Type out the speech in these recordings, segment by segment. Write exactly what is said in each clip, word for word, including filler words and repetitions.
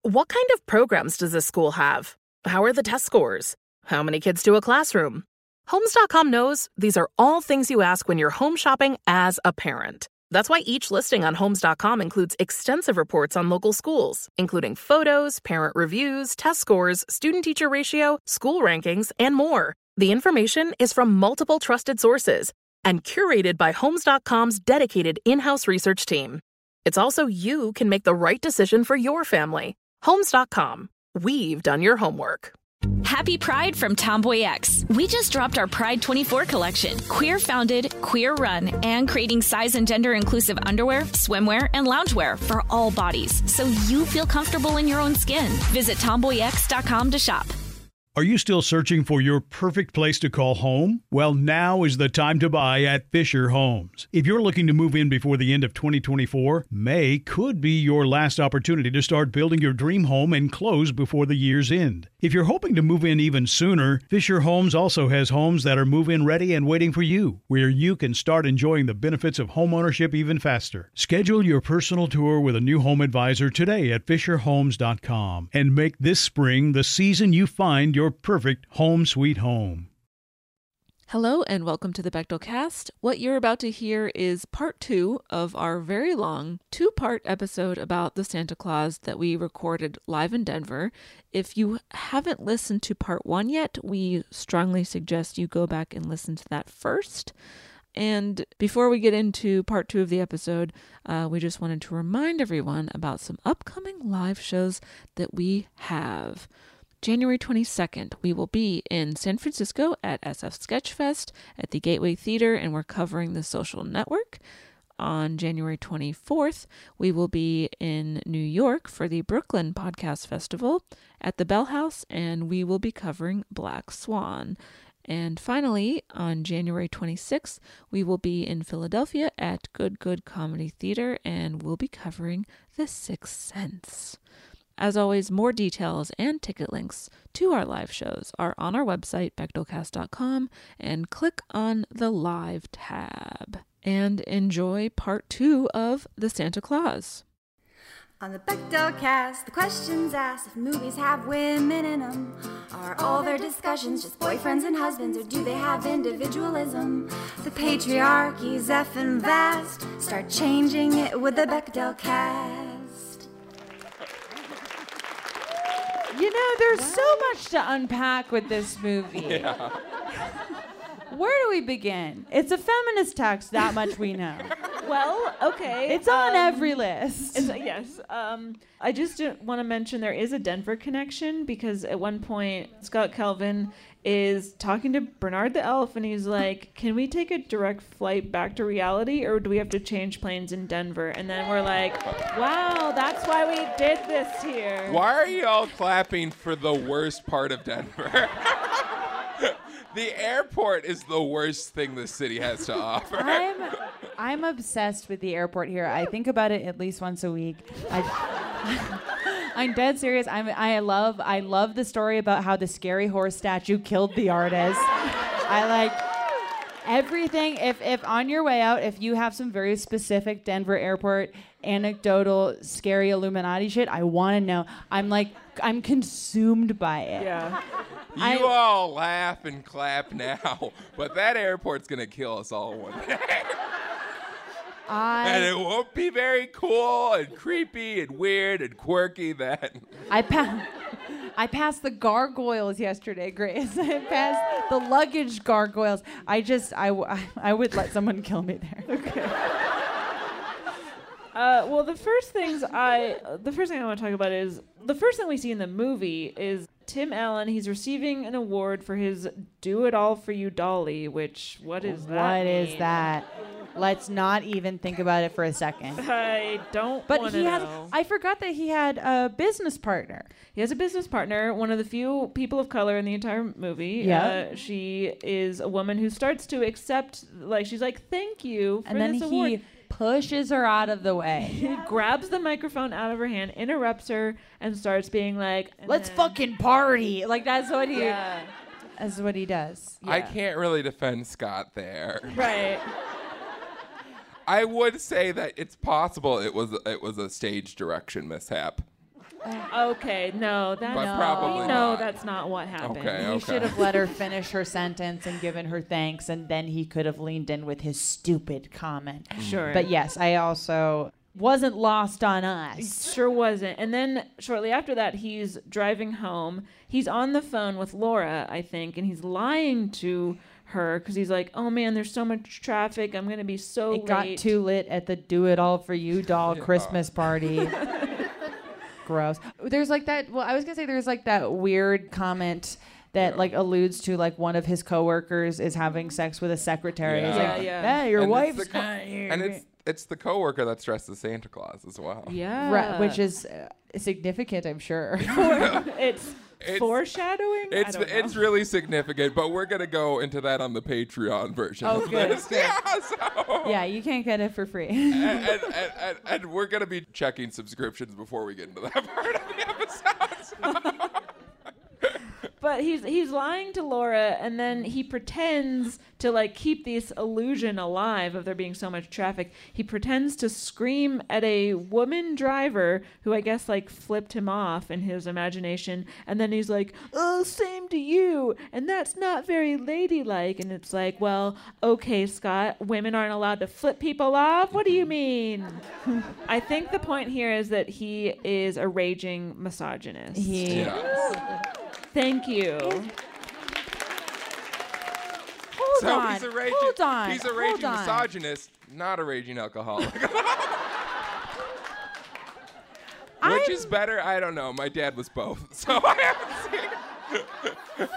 What kind of programs does this school have? How are the test scores? How many kids do a classroom? Homes dot com knows these are all things you ask when you're home shopping as a parent. That's why each listing on Homes dot com includes extensive reports on local schools, including photos, parent reviews, test scores, student-teacher ratio, school rankings, and more. The information is from multiple trusted sources and curated by Homes dot com's dedicated in-house research team. It's also you can make the right decision for your family. Homes dot com. We've done your homework. Happy Pride from Tomboy X. We just dropped our Pride twenty-four collection. Queer founded, queer run, and creating size and gender inclusive underwear, swimwear, and loungewear for all bodies so you feel comfortable in your own skin. Visit tomboy x dot com to shop. Are you still searching for your perfect place to call home? Well, now is the time to buy at Fisher Homes. If you're looking to move in before the end of twenty twenty-four, May could be your last opportunity to start building your dream home and close before the year's end. If you're hoping to move in even sooner, Fisher Homes also has homes that are move-in ready and waiting for you, where you can start enjoying the benefits of homeownership even faster. Schedule your personal tour with a new home advisor today at fisher homes dot com and make this spring the season you find your perfect home sweet home. Hello and welcome to the Bechdel Cast. What you're about to hear is part two of our very long two-part episode about the Santa Claus that we recorded live in Denver. If you haven't listened to part one yet, we strongly suggest you go back and listen to that first. And before we get into part two of the episode, uh, we just wanted to remind everyone about some upcoming live shows that we have. January twenty-second, we will be in San Francisco at S F Sketchfest at the Gateway Theater, and we're covering The Social Network. On January twenty-fourth, we will be in New York for the Brooklyn Podcast Festival at the Bell House, and we will be covering Black Swan. And finally, on January twenty-sixth, we will be in Philadelphia at Good Good Comedy Theater, and we'll be covering The Sixth Sense. As always, more details and ticket links to our live shows are on our website, bechdel cast dot com, and click on the Live tab. And enjoy part two of The Santa Claus. On the Bechdel Cast, the questions asked if movies have women in them. Are all their discussions just boyfriends and husbands, or do they have individualism? The patriarchy's effing vast. Start changing it with the Bechdel Cast. You know, there's What? so much to unpack with this movie. Yeah. Where do we begin? It's a feminist text, that much we know. Well, okay. It's on um, every list. It's, yes. Um, I just want to mention there is a Denver connection, because at one point Scott Calvin is talking to Bernard the Elf, and he's like, can we take a direct flight back to reality, or do we have to change planes in Denver? And then we're like, wow, that's why we did this here. Why are you all clapping for the worst part of Denver? The airport is the worst thing the city has to offer. I'm, I'm obsessed with the airport here. I think about it at least once a week. I, I'm dead serious. I'm, I love, I love the story about how the scary horse statue killed the artist. I like everything. If, if on your way out, if you have some very specific Denver airport anecdotal, scary Illuminati shit, I want to know. I'm like, I'm consumed by it. Yeah. You I- all laugh and clap now, but that airport's gonna kill us all one day. I, And it won't be very cool and creepy and weird and quirky then. I pa- I passed the gargoyles yesterday, Grace. I passed the luggage gargoyles. I just, I, w- I would let someone kill me there. Okay. Uh, well, the first things I, the first thing I want to talk about is the first thing we see in the movie is Tim Allen. He's receiving an award for his "Do It All for You" dolly. Which, what is that? What is mean? that? Let's not even think about it for a second. I don't But want he to has, know. I forgot that he had a business partner. He has a business partner, one of the few people of color in the entire movie. Yeah. Uh, she is a woman who starts to accept, like, she's like, thank you for And then this he award. pushes her out of the way. He grabs the microphone out of her hand, interrupts her, and starts being like, and Let's then- fucking party. Like, that's what he, Yeah. that's what he does. I Yeah. can't really defend Scott there. Right. I would say that it's possible it was it was a stage direction mishap. Okay, no, that's But No. probably we know not. that's not what happened. Okay, He okay. should have let her finish her sentence and given her thanks, and then he could have leaned in with his stupid comment. Sure. But yes, I also wasn't lost on us. Sure wasn't. And then shortly after that, he's driving home. He's on the phone with Laura, I think, and he's lying to her because he's like, oh man, there's so much traffic. I'm going to be so It late. got too lit at the Do It All For You doll Christmas party. Gross. There's like that, well, I was going to say there's like that weird comment that Yeah. like alludes to like one of his coworkers is having sex with a secretary. Yeah. He's Yeah, like, yeah. hey, your And it's wife's the co- not here. And it's it's the coworker that's dressed as Santa Claus as well. Yeah. Right, which is uh, significant, I'm sure. it's, It's- foreshadowing? It's I don't know. it's really significant, but we're gonna go into that on the Patreon version Oh, of good, this. good. Yeah, so Yeah, you can't get it for free. and, and, and, and, and we're gonna be checking subscriptions before we get into that part of the episode. so. But he's he's lying to Laura, and then he pretends to like keep this illusion alive of there being so much traffic. He pretends to scream at a woman driver who I guess like flipped him off in his imagination, and then he's like, "Oh, same to you," and that's not very ladylike. And it's like, well, okay, Scott, women aren't allowed to flip people off. What do you mean? I think the point here is that he is a raging misogynist. He, Yeah. Thank you. Hold So on. he's a raging, hold on. he's a hold raging on. misogynist, not a raging alcoholic. I'm- Which is better? I don't know. My dad was both, so I haven't seen.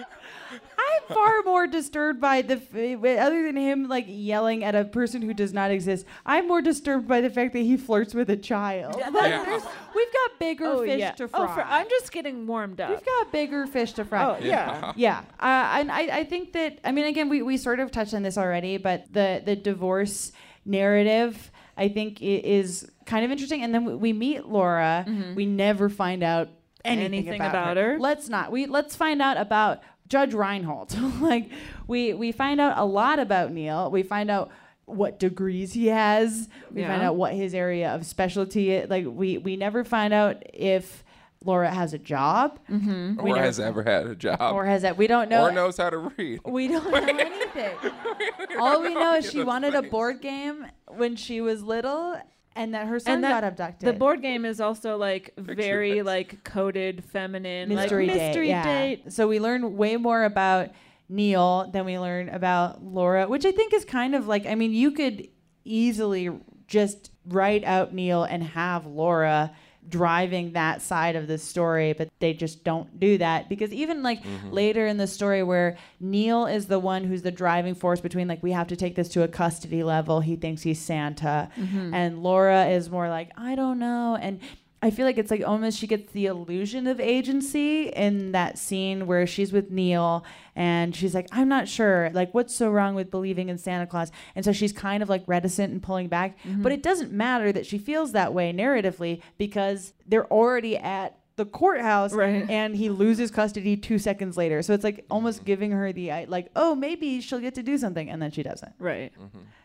I'm far more disturbed by the, f- other than him like yelling at a person who does not exist. I'm more disturbed by the fact that he flirts with a child. Like, Yeah. there's- we've got bigger Oh, fish yeah. to fry. Oh, for, I'm just getting warmed up. We've got bigger fish to fry. Oh, yeah. Yeah, uh, and I, I think that, I mean, again, we, we sort of touched on this already, but the, the divorce narrative, I think, i- is kind of interesting. And then we, we meet Laura. We never find out anything, Anything about, about her. her? Let's not. We let's find out about Judge Reinhold. like we we find out a lot about Neil. We find out what degrees he has. We find Yeah. out what his area of specialty is. Like we we never find out if Laura has a job. Mm-hmm. Or has ever had a job. Or has that? We don't know. Or knows how to read. We don't know anything. All we know is she wanted a board game when she was little, and that her son And that- got abducted. The board game is also like very face. like coded feminine, mystery like date. mystery yeah. date. So we learn way more about Neil than we learn about Laura, which I think is kind of like, I mean, you could easily just write out Neil and have Laura driving that side of the story, but they just don't do that because even like later in the story where Neil is the one who's the driving force between like we have to take this to a custody level, he thinks he's Santa, and Laura is more like I don't know. And I feel like it's like almost she gets the illusion of agency in that scene where she's with Neil and she's like, I'm not sure, like what's so wrong with believing in Santa Claus? And so she's kind of like reticent and pulling back. But it doesn't matter that she feels that way narratively because they're already at the courthouse Right. and he loses custody two seconds later. So it's like almost giving her the I- like, oh, maybe she'll get to do something. And then she doesn't. Right.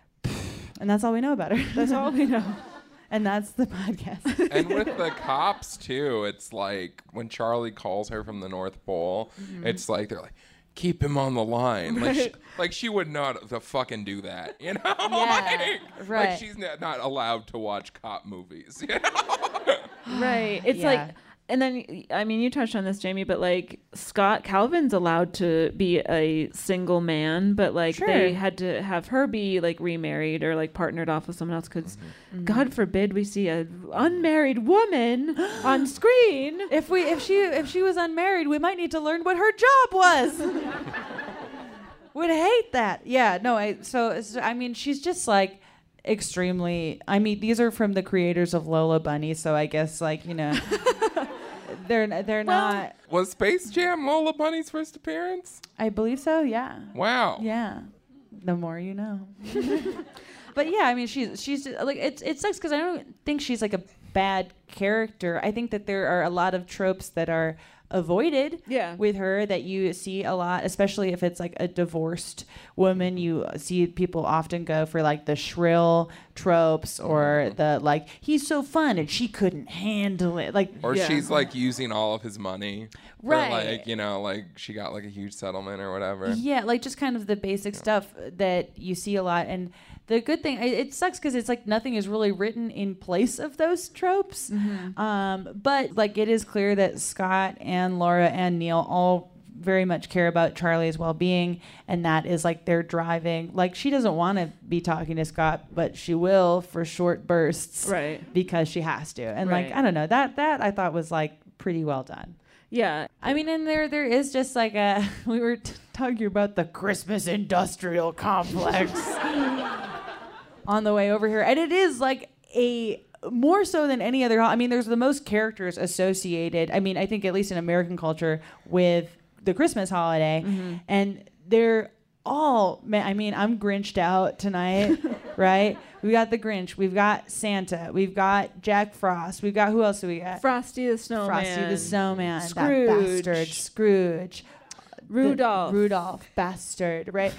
And that's all we know about her. That's all we know. And that's the podcast. And with the cops too, it's like when Charlie calls her from the North Pole, it's like they're like, keep him on the line. Like, she, like she would not the fucking do that, you know? like, right. like she's not, not allowed to watch cop movies, you know? Right. It's Yeah. like, and then, I mean, you touched on this, Jamie, but like Scott Calvin's allowed to be a single man, but like Sure. they had to have her be like remarried or like partnered off with someone else because God forbid we see a unmarried woman on screen. If we if she if she was unmarried, we might need to learn what her job was. Would hate that. Yeah, no, I so, so I mean she's just like extremely I mean these are from the creators of Lola Bunny, so I guess like, you know, they're they're not Was Space Jam Lola Bunny's first appearance? I believe so, yeah. Wow. Yeah. The more you know. But yeah, I mean she's she's like it's it sucks cuz I don't think she's like a bad character. I think that there are a lot of tropes that are avoided yeah. with her that you see a lot, especially if it's like a divorced woman. You see people often go for like the shrill tropes or the like, he's so fun and she couldn't handle it. Like, or yeah. she's like using all of his money. Right. For like, you know, like she got like a huge settlement or whatever. Yeah, like just kind of the basic yeah. stuff that you see a lot. And the good thing, it, it sucks because it's like nothing is really written in place of those tropes. Mm-hmm. Um, but like it is clear that Scott and Laura and Neil all very much care about Charlie's well-being, and that is like they're driving. Like she doesn't want to be talking to Scott, but she will for short bursts, right? Because she has to. And right. like I don't know, that that I thought was like pretty well done. Yeah, I mean, and there there is just like a we were t- talking about the Christmas industrial complex on the way over here, and it is like a more so than any other. I mean, there's the most characters associated. I mean, I think at least in American culture with the Christmas holiday, mm-hmm. and they're all. Man, I mean, I'm Grinched out tonight, right? We got the Grinch. We've got Santa. We've got Jack Frost. We've got who else do we got? Frosty the Snowman. Frosty the Snowman. Scrooge. That bastard. Scrooge. Rudolph. The Rudolph, bastard, right?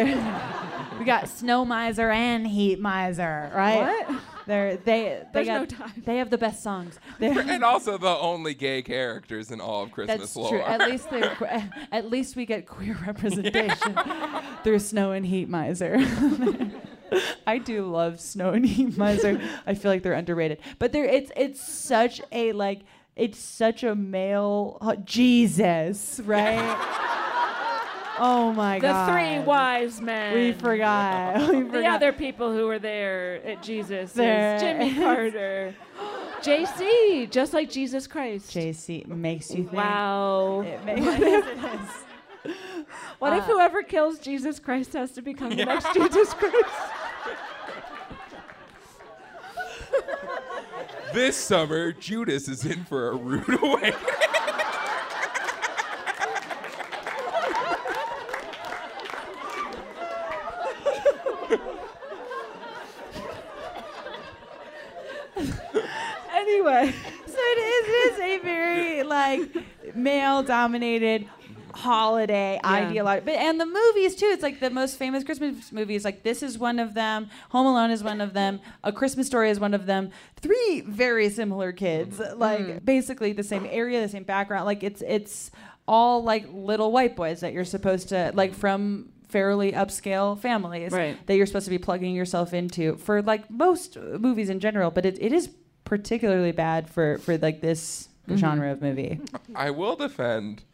We got Snow Miser and Heat Miser, right? What? They're, they they There's got no time. They have the best songs. They're, and also the only gay characters in all of Christmas that's lore. true. At least they're que- at least we get queer representation through Snow and Heat Miser. I do love Snow and Heat Miser. I feel like they're underrated, but they're it's it's such a like it's such a male uh, Jesus, right? Oh my the God. The three wise men. We forgot. we forgot. The other people who were there at Jesus there. is Jimmy Carter. J C, just like Jesus Christ. J C makes you think. Wow. It makes what if it is. What uh, if whoever kills Jesus Christ has to become the next Jesus Christ? This summer, Judas is in for a rude awakening. Anyway, so it is, it is a very like male-dominated holiday yeah. ideology, but and the movies too. It's like the most famous Christmas movies. Like this is one of them. Home Alone is one of them. A Christmas Story is one of them. Three very similar kids, like mm. basically the same area, the same background. Like it's it's all like little white boys that you're supposed to like from fairly upscale families right. that you're supposed to be plugging yourself into for like most movies in general. But it, it is particularly bad for for like this mm-hmm. genre of movie. I will defend.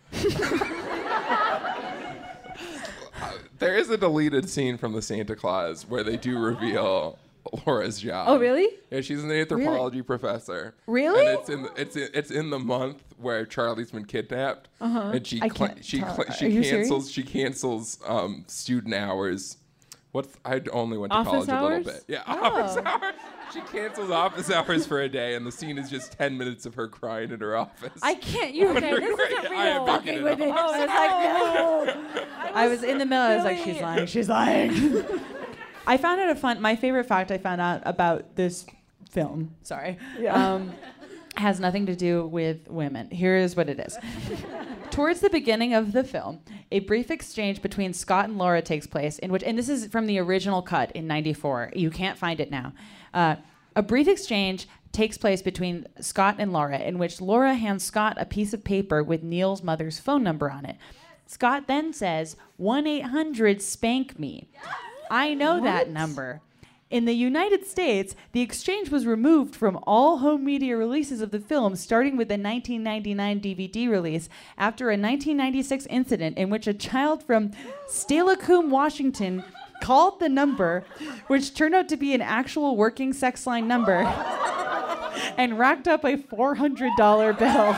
There is a deleted scene from the Santa Claus where they do reveal Laura's job. Oh, really? Yeah, she's an anthropology really? professor. Really? And it's in the, it's in, it's in the month where Charlie's been kidnapped, uh-huh. and she I cl- can't she tell. cl- Are she you cancels serious? she cancels um, student hours. What I only went to office college hours? a little bit. Yeah, Oh. office hours. She cancels office hours for a day, and the scene is just ten minutes of her crying in her office. I can't. You okay? This isn't I am real. fucking it with it. up. I was like, no. I was in the middle. I was like, she's lying. She's lying. I found out a fun. My favorite fact I found out about this film. Sorry. Yeah. Um, has nothing to do with women. Here is what it is. Towards the beginning of the film, a brief exchange between Scott and Laura takes place, in which, and this is from the original cut in ninety-four. You can't find it now. Uh, a brief exchange takes place between Scott and Laura, in which Laura hands Scott a piece of paper with Neil's mother's phone number on it. Scott then says, one eight hundred spank me. I know What? that number. In the United States, the exchange was removed from all home media releases of the film, starting with the nineteen ninety-nine D V D release after a nineteen ninety-six incident in which a child from Steilacoom, Washington, called the number, which turned out to be an actual working sex line number, and racked up a four hundred dollars bill.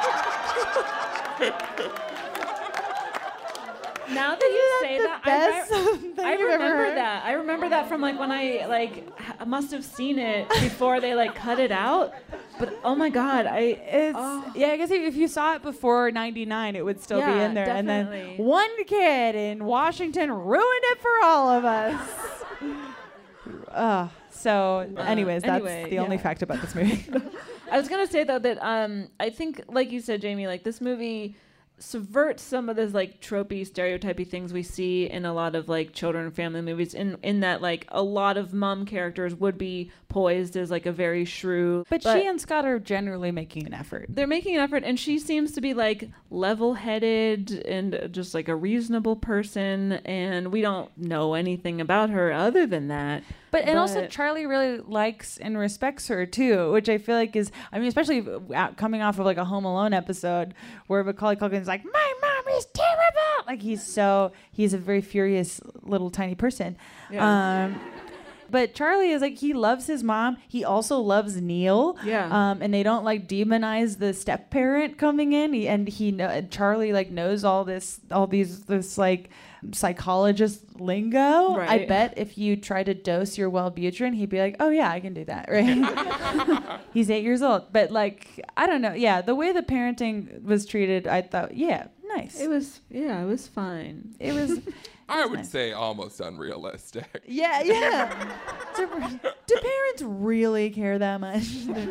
Now that you say the that, best I, thing I you've ever remember heard? that. I remember that from like when I like h- must have seen it before they like cut it out. But oh my god, I It's, oh. yeah, I guess if you saw it before ninety-nine, it would still be Yeah, in there. And definitely. then one kid in Washington ruined it for all of us. Ugh, So, Uh, anyways, that's anyway, the only yeah. fact about this movie. I was gonna say though that um I think, like you said, Jamie, like this movie subverts some of those like tropey, stereotypy things we see in a lot of like children and family movies. In in that like a lot of mom characters would be poised as like a very shrew, But, she and Scott are generally making an effort. they're making an effort, and she seems to be like level-headed and just like a reasonable person, and we don't know anything about her other than that. But and also But- Charlie really likes and respects her too, which I feel like is, I mean, especially out- coming off of like a Home Alone episode where Macaulay Culkin's like, my mom is terrible. Like he's so, he's a very furious little tiny person. Yeah. Um, but Charlie is like, he loves his mom. He also loves Neil. Yeah. Um, and they don't like demonize the step parent coming in. He, and he know, and Charlie like knows all this, all these, this like psychologist lingo. I Right. bet if you try to dose your Wellbutrin, he'd be like, oh yeah, I can do that. Right. He's eight years old. But like, I don't know. Yeah. The way the parenting was treated, I thought, yeah, nice. It was, yeah, it was fine. It was. I would nice. say almost unrealistic. Yeah, yeah. do, do parents really care that much?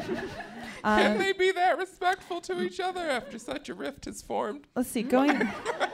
Can they be that respectful to each other after such a rift has formed? Let's see. Going.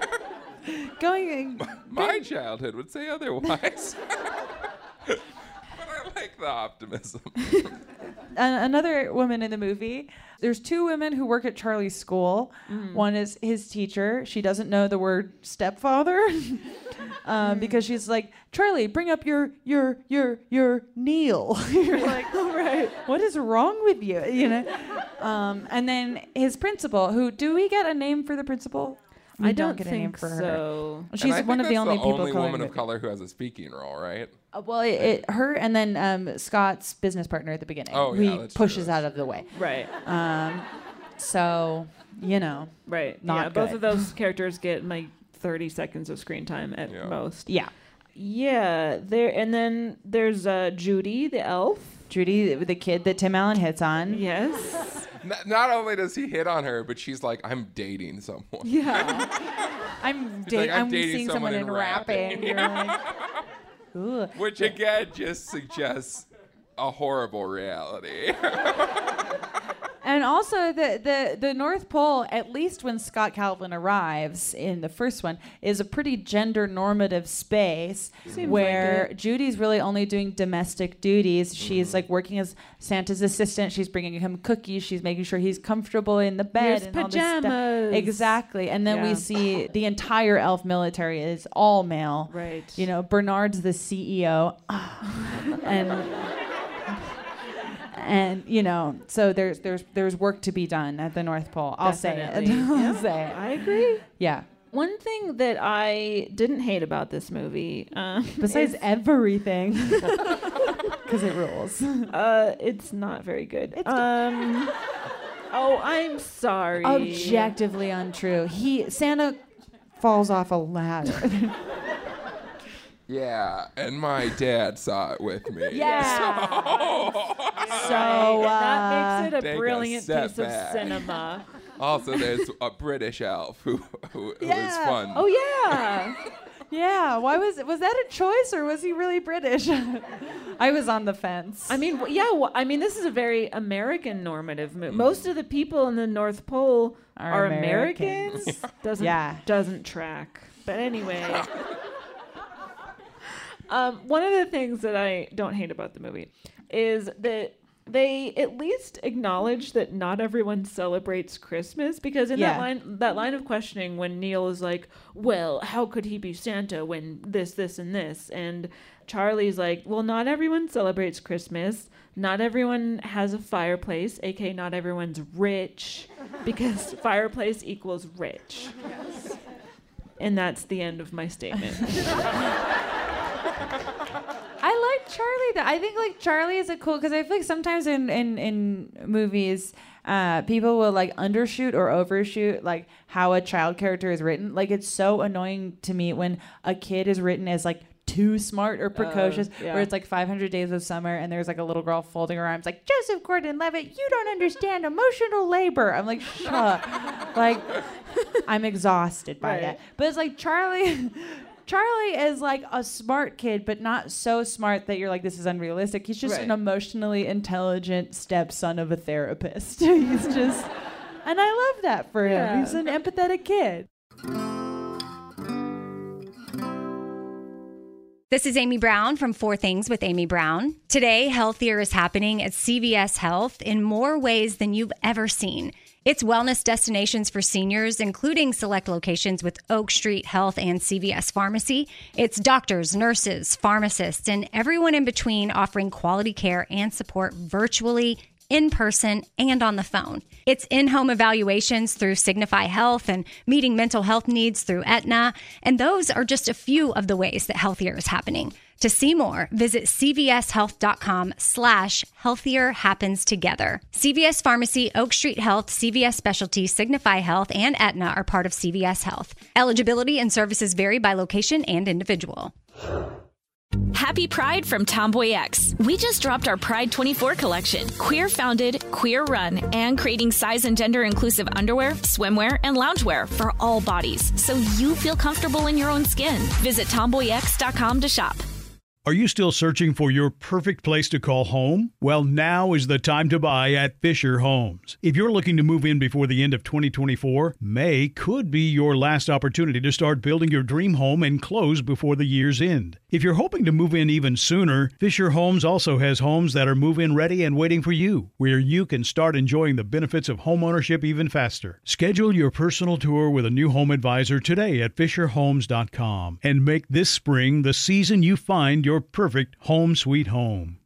going. My childhood would say otherwise. But I like the optimism. An- another woman in the movie. There's two women who work at Charlie's school. One is his teacher. She doesn't know the word stepfather um, because she's like, Charlie, bring up your your your your Neil. You're like, all right, what is wrong with you? You know. Um, and then his principal, who do we get a name for the principal? We I don't get think a name for her. so. She's And I think one of the that's only people only color woman in of the- color who has a speaking role, right? Uh, well, it, it her and then um, Scott's business partner at the beginning. Oh, who yeah, he that's true, pushes that's out of the way. Right. Um, so you know, Right. Not yeah, both good. of those characters get like thirty seconds of screen time at Yeah. most. yeah. Yeah, there and then there's uh, Judy, the elf. Judy, the kid that Tim Allen hits on. Yes. N- not only does he hit on her, but she's like, I'm dating someone. Yeah. I'm, He's da- like, I'm I'm dating seeing someone someone in in rapping. rapping. You're like, ooh. Which again just suggests a horrible reality. And also the, the the North Pole, at least when Scott Calvin arrives in the first one, is a pretty gender normative space Seems where like it. Judy's really only doing domestic duties. She's like working as Santa's assistant. She's bringing him cookies. She's making sure he's comfortable in the bed. Here's and all this stuff. pajamas. Exactly. And then Yeah. we see the entire elf military is all male. Right. You know, Bernard's the C E O. and and you know, so there's there's there's work to be done at the North Pole. I'll say it. Definitely. I'll Yeah. say it. I agree. Yeah. One thing that I didn't hate about this movie, uh, Besides is, everything, because it rules. uh, it's not very good. Um, oh, I'm sorry. Objectively untrue. He Santa falls off a ladder. Yeah, and my dad saw it with me. Yeah. So, So uh, that makes it Take a a brilliant step piece of back. cinema. also, there's a British elf who who, who is Yeah. fun. Oh yeah. yeah. Why was was that a choice or was he really British? I was on the fence. I mean, w- yeah. W- I mean, this is a very American normative movie. Most of the people in the North Pole Are are, Americans. Americans. doesn't Yeah. doesn't track. But anyway. Um, one of the things that I don't hate about the movie is that they at least acknowledge that not everyone celebrates Christmas, because in Yeah. that line that line of questioning when Neil is like, well, how could he be Santa when this, this, and this? And Charlie's like, well, not everyone celebrates Christmas. Not everyone has a fireplace, aka not everyone's rich, because fireplace equals rich. And that's the end of my statement. I like Charlie. Though. I think like Charlie is a cool, because I feel like sometimes in in in movies, uh, people will like undershoot or overshoot like how a child character is written. Like it's so annoying to me when a kid is written as like too smart or precocious, yeah. where it's like five hundred Days of Summer and there's like a little girl folding her arms like, Joseph Gordon-Levitt, you don't understand emotional labor. I'm like, shut up. Like, I'm exhausted by Right. that. But it's like Charlie... Charlie is like a smart kid, but not so smart that you're like, this is unrealistic. He's just Right. an emotionally intelligent stepson of a therapist. He's just, and I love that for him. Yeah. He's an empathetic kid. This is Amy Brown from Four Things with Amy Brown. Today, Healthier is happening at C V S Health in more ways than you've ever seen. It's wellness destinations for seniors, including select locations with Oak Street Health and C V S Pharmacy. It's doctors, nurses, pharmacists, and everyone in between offering quality care and support virtually, in person, and on the phone. It's in-home evaluations through Signify Health and meeting mental health needs through Aetna. And those are just a few of the ways that Healthier is happening. To see more, visit cvshealth.com slash healthier happens together. C V S Pharmacy, Oak Street Health, C V S Specialty, Signify Health, and Aetna are part of C V S Health. Eligibility and services vary by location and individual. Happy Pride from Tomboy X. We just dropped our Pride twenty-four collection. Queer founded, queer run, and creating size and gender inclusive underwear, swimwear, and loungewear for all bodies, so you feel comfortable in your own skin. Visit tomboy x dot com to shop. Are you still searching for your perfect place to call home? Well, now is the time to buy at Fisher Homes. If you're looking to move in before the end of twenty twenty-four, May could be your last opportunity to start building your dream home and close before the year's end. If you're hoping to move in even sooner, Fisher Homes also has homes that are move-in ready and waiting for you, where you can start enjoying the benefits of homeownership even faster. Schedule your personal tour with a new home advisor today at fisher homes dot com and make this spring the season you find your Your perfect home sweet home.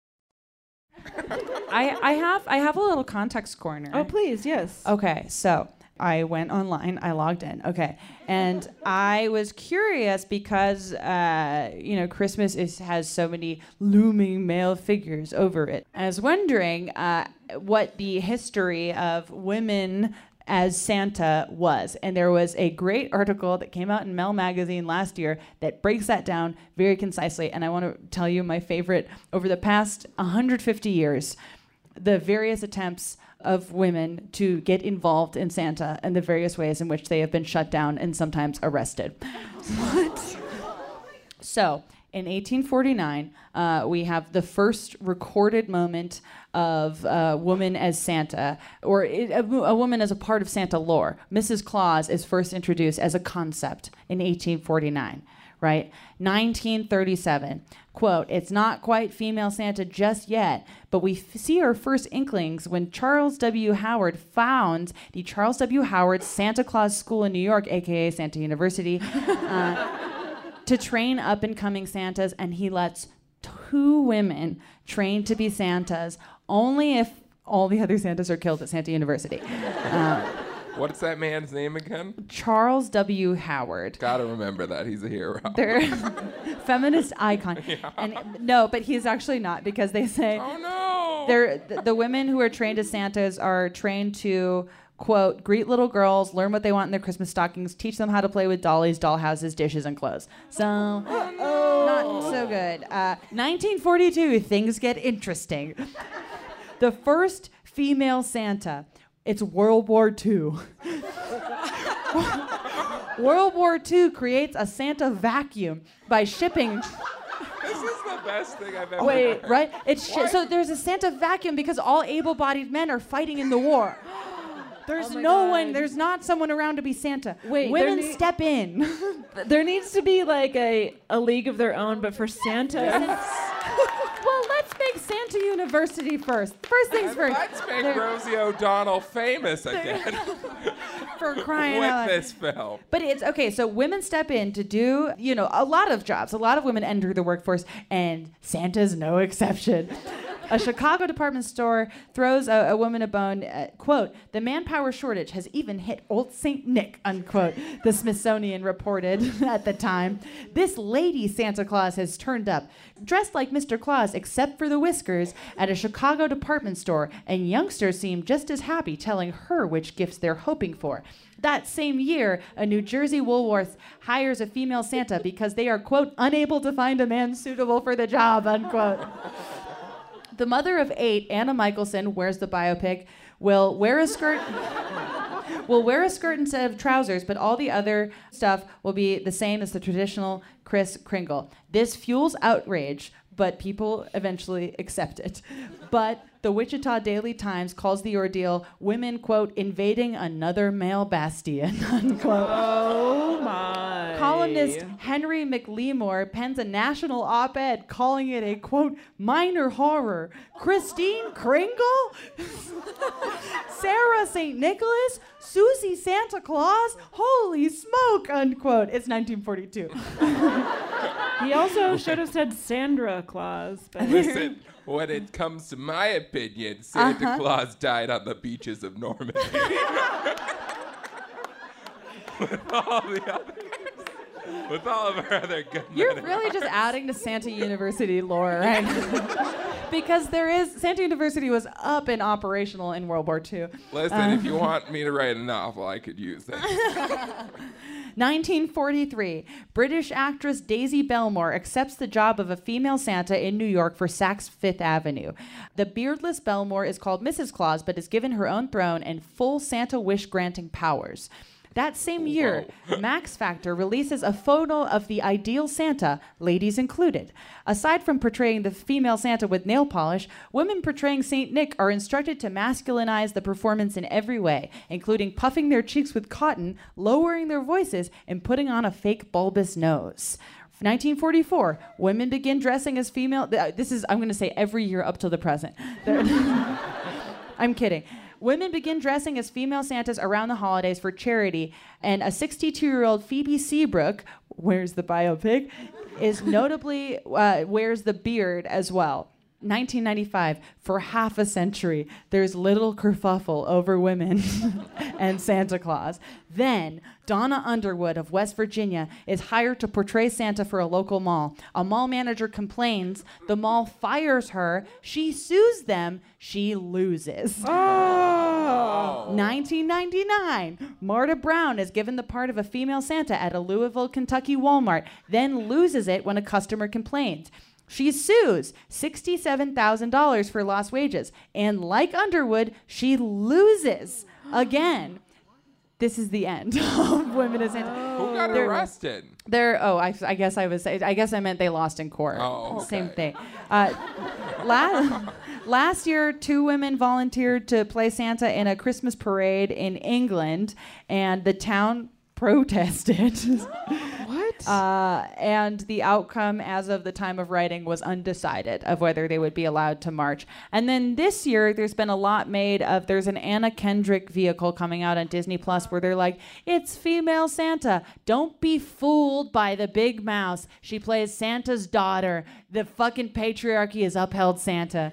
I, I have I have a little context corner. Oh, please, yes. Okay, so I went online, I logged in, okay, and I was curious because, uh, you know, Christmas is, has so many looming male figures over it. I was wondering uh, what the history of women as Santa was. And there was a great article that came out in Mel magazine last year that breaks that down very concisely. And I want to tell you my favorite. Over the past one hundred fifty years, the various attempts of women to get involved in Santa and the various ways in which they have been shut down and sometimes arrested. What? So, in eighteen forty-nine, uh, we have the first recorded moment of a woman as Santa, or it, a, a woman as a part of Santa lore. Missus Claus is first introduced as a concept in eighteen forty-nine, right? nineteen thirty-seven, quote, "It's not quite female Santa just yet, but we f- see our first inklings when Charles W. Howard founds the Charles W. Howard Santa Claus School in New York, aka Santa University, uh, to train up-and-coming Santas, and he lets two women train to be Santas only if all the other Santas are killed at Santa University." Uh, What's that man's name again? Charles W. Howard. Gotta remember that. He's a hero. They're feminist icon. Yeah. And no, but he's actually not, because they say oh no, they're the, the women who are trained as Santas are trained to, quote, "greet little girls, learn what they want in their Christmas stockings, teach them how to play with dollies, dollhouses, dishes, and clothes." So, oh, no. Not so good. Uh, nineteen forty-two, things get interesting. The first female Santa. It's World War Two. World War Two creates a Santa vacuum by shipping. This is the best thing I've ever Wait, heard. right? It's sh- so there's a Santa vacuum because all able-bodied men are fighting in the war. There's Oh my no God. one, there's not someone around to be Santa. Wait, women there need- step in. There needs to be like a, a league of their own, but for Santa. Well, let's make Santa University first. First things first. Let's make They're- Rosie O'Donnell famous again for crying with out loud. this film. But it's okay. So women step in to do, you know, a lot of jobs. A lot of women enter the workforce, and Santa's no exception. A Chicago department store throws a, a woman a bone. Uh, quote, "The manpower shortage has even hit Old Saint Nick," unquote, the Smithsonian reported at the time. "This lady Santa Claus has turned up, dressed like Mister Claus except for the whiskers, at a Chicago department store, and youngsters seem just as happy telling her which gifts they're hoping for." That same year, a New Jersey Woolworth hires a female Santa because they are, quote, "unable to find a man suitable for the job," unquote. The mother of eight, Anna Michelson, wears the biopic, will wear a skirt will wear a skirt instead of trousers, but all the other stuff will be the same as the traditional Kris Kringle. This fuels outrage, but people eventually accept it. But the Wichita Daily Times calls the ordeal women, quote, invading another male bastion, unquote. Oh, my. Columnist Henry McLemore pens a national op-ed calling it a, quote, minor horror. Christine Kringle? Sarah Saint Nicholas? Susie Santa Claus? Holy smoke, unquote. It's nineteen forty-two. He also should have said Sandra Claus. But Listen, when it comes to my opinion, Santa uh-huh. Claus died on the beaches of Normandy. With all the others. With all of our other good You're men really just adding to Santa University lore, right? Because there is, Santa University was up and operational in World War Two. Listen, um, if you want me to write a novel, I could use that. nineteen forty-three, British actress Daisy Belmore accepts the job of a female Santa in New York for Saks Fifth Avenue. The beardless Belmore is called Missus Claus, but is given her own throne and full Santa wish-granting powers. That same year, Max Factor releases a photo of the ideal Santa, ladies included. Aside from portraying the female Santa with nail polish, women portraying Saint Nick are instructed to masculinize the performance in every way, including puffing their cheeks with cotton, lowering their voices, and putting on a fake bulbous nose. nineteen forty-four, women begin dressing as female. This is, I'm going to say every year up till the present. I'm kidding. Women begin dressing as female Santas around the holidays for charity, and a sixty-two-year-old Phoebe Seabrook, where's the biopic, is notably uh, wears the beard as well. nineteen ninety-five, for half a century, there's little kerfuffle over women and Santa Claus. Then, Donna Underwood of West Virginia is hired to portray Santa for a local mall. A mall manager complains, the mall fires her, she sues them, she loses. Oh. nineteen ninety-nine, Marta Brown is given the part of a female Santa at a Louisville, Kentucky Walmart, then loses it when a customer complains. She sues sixty-seven thousand dollars for lost wages. And like Underwood, she loses again. This is the end of Women as Santa. Who got They're, arrested? They're, oh, I, I guess I was, I guess I meant they lost in court. Oh, okay. Same thing. Uh, last, last year, two women volunteered to play Santa in a Christmas parade in England, and the town protested. What? Uh, and the outcome, as of the time of writing, was undecided of whether they would be allowed to march. And then this year, there's been a lot made of, there's an Anna Kendrick vehicle coming out on Disney Plus where they're like, it's female Santa. Don't be fooled by the big mouse. She plays Santa's daughter. The fucking patriarchy has upheld Santa.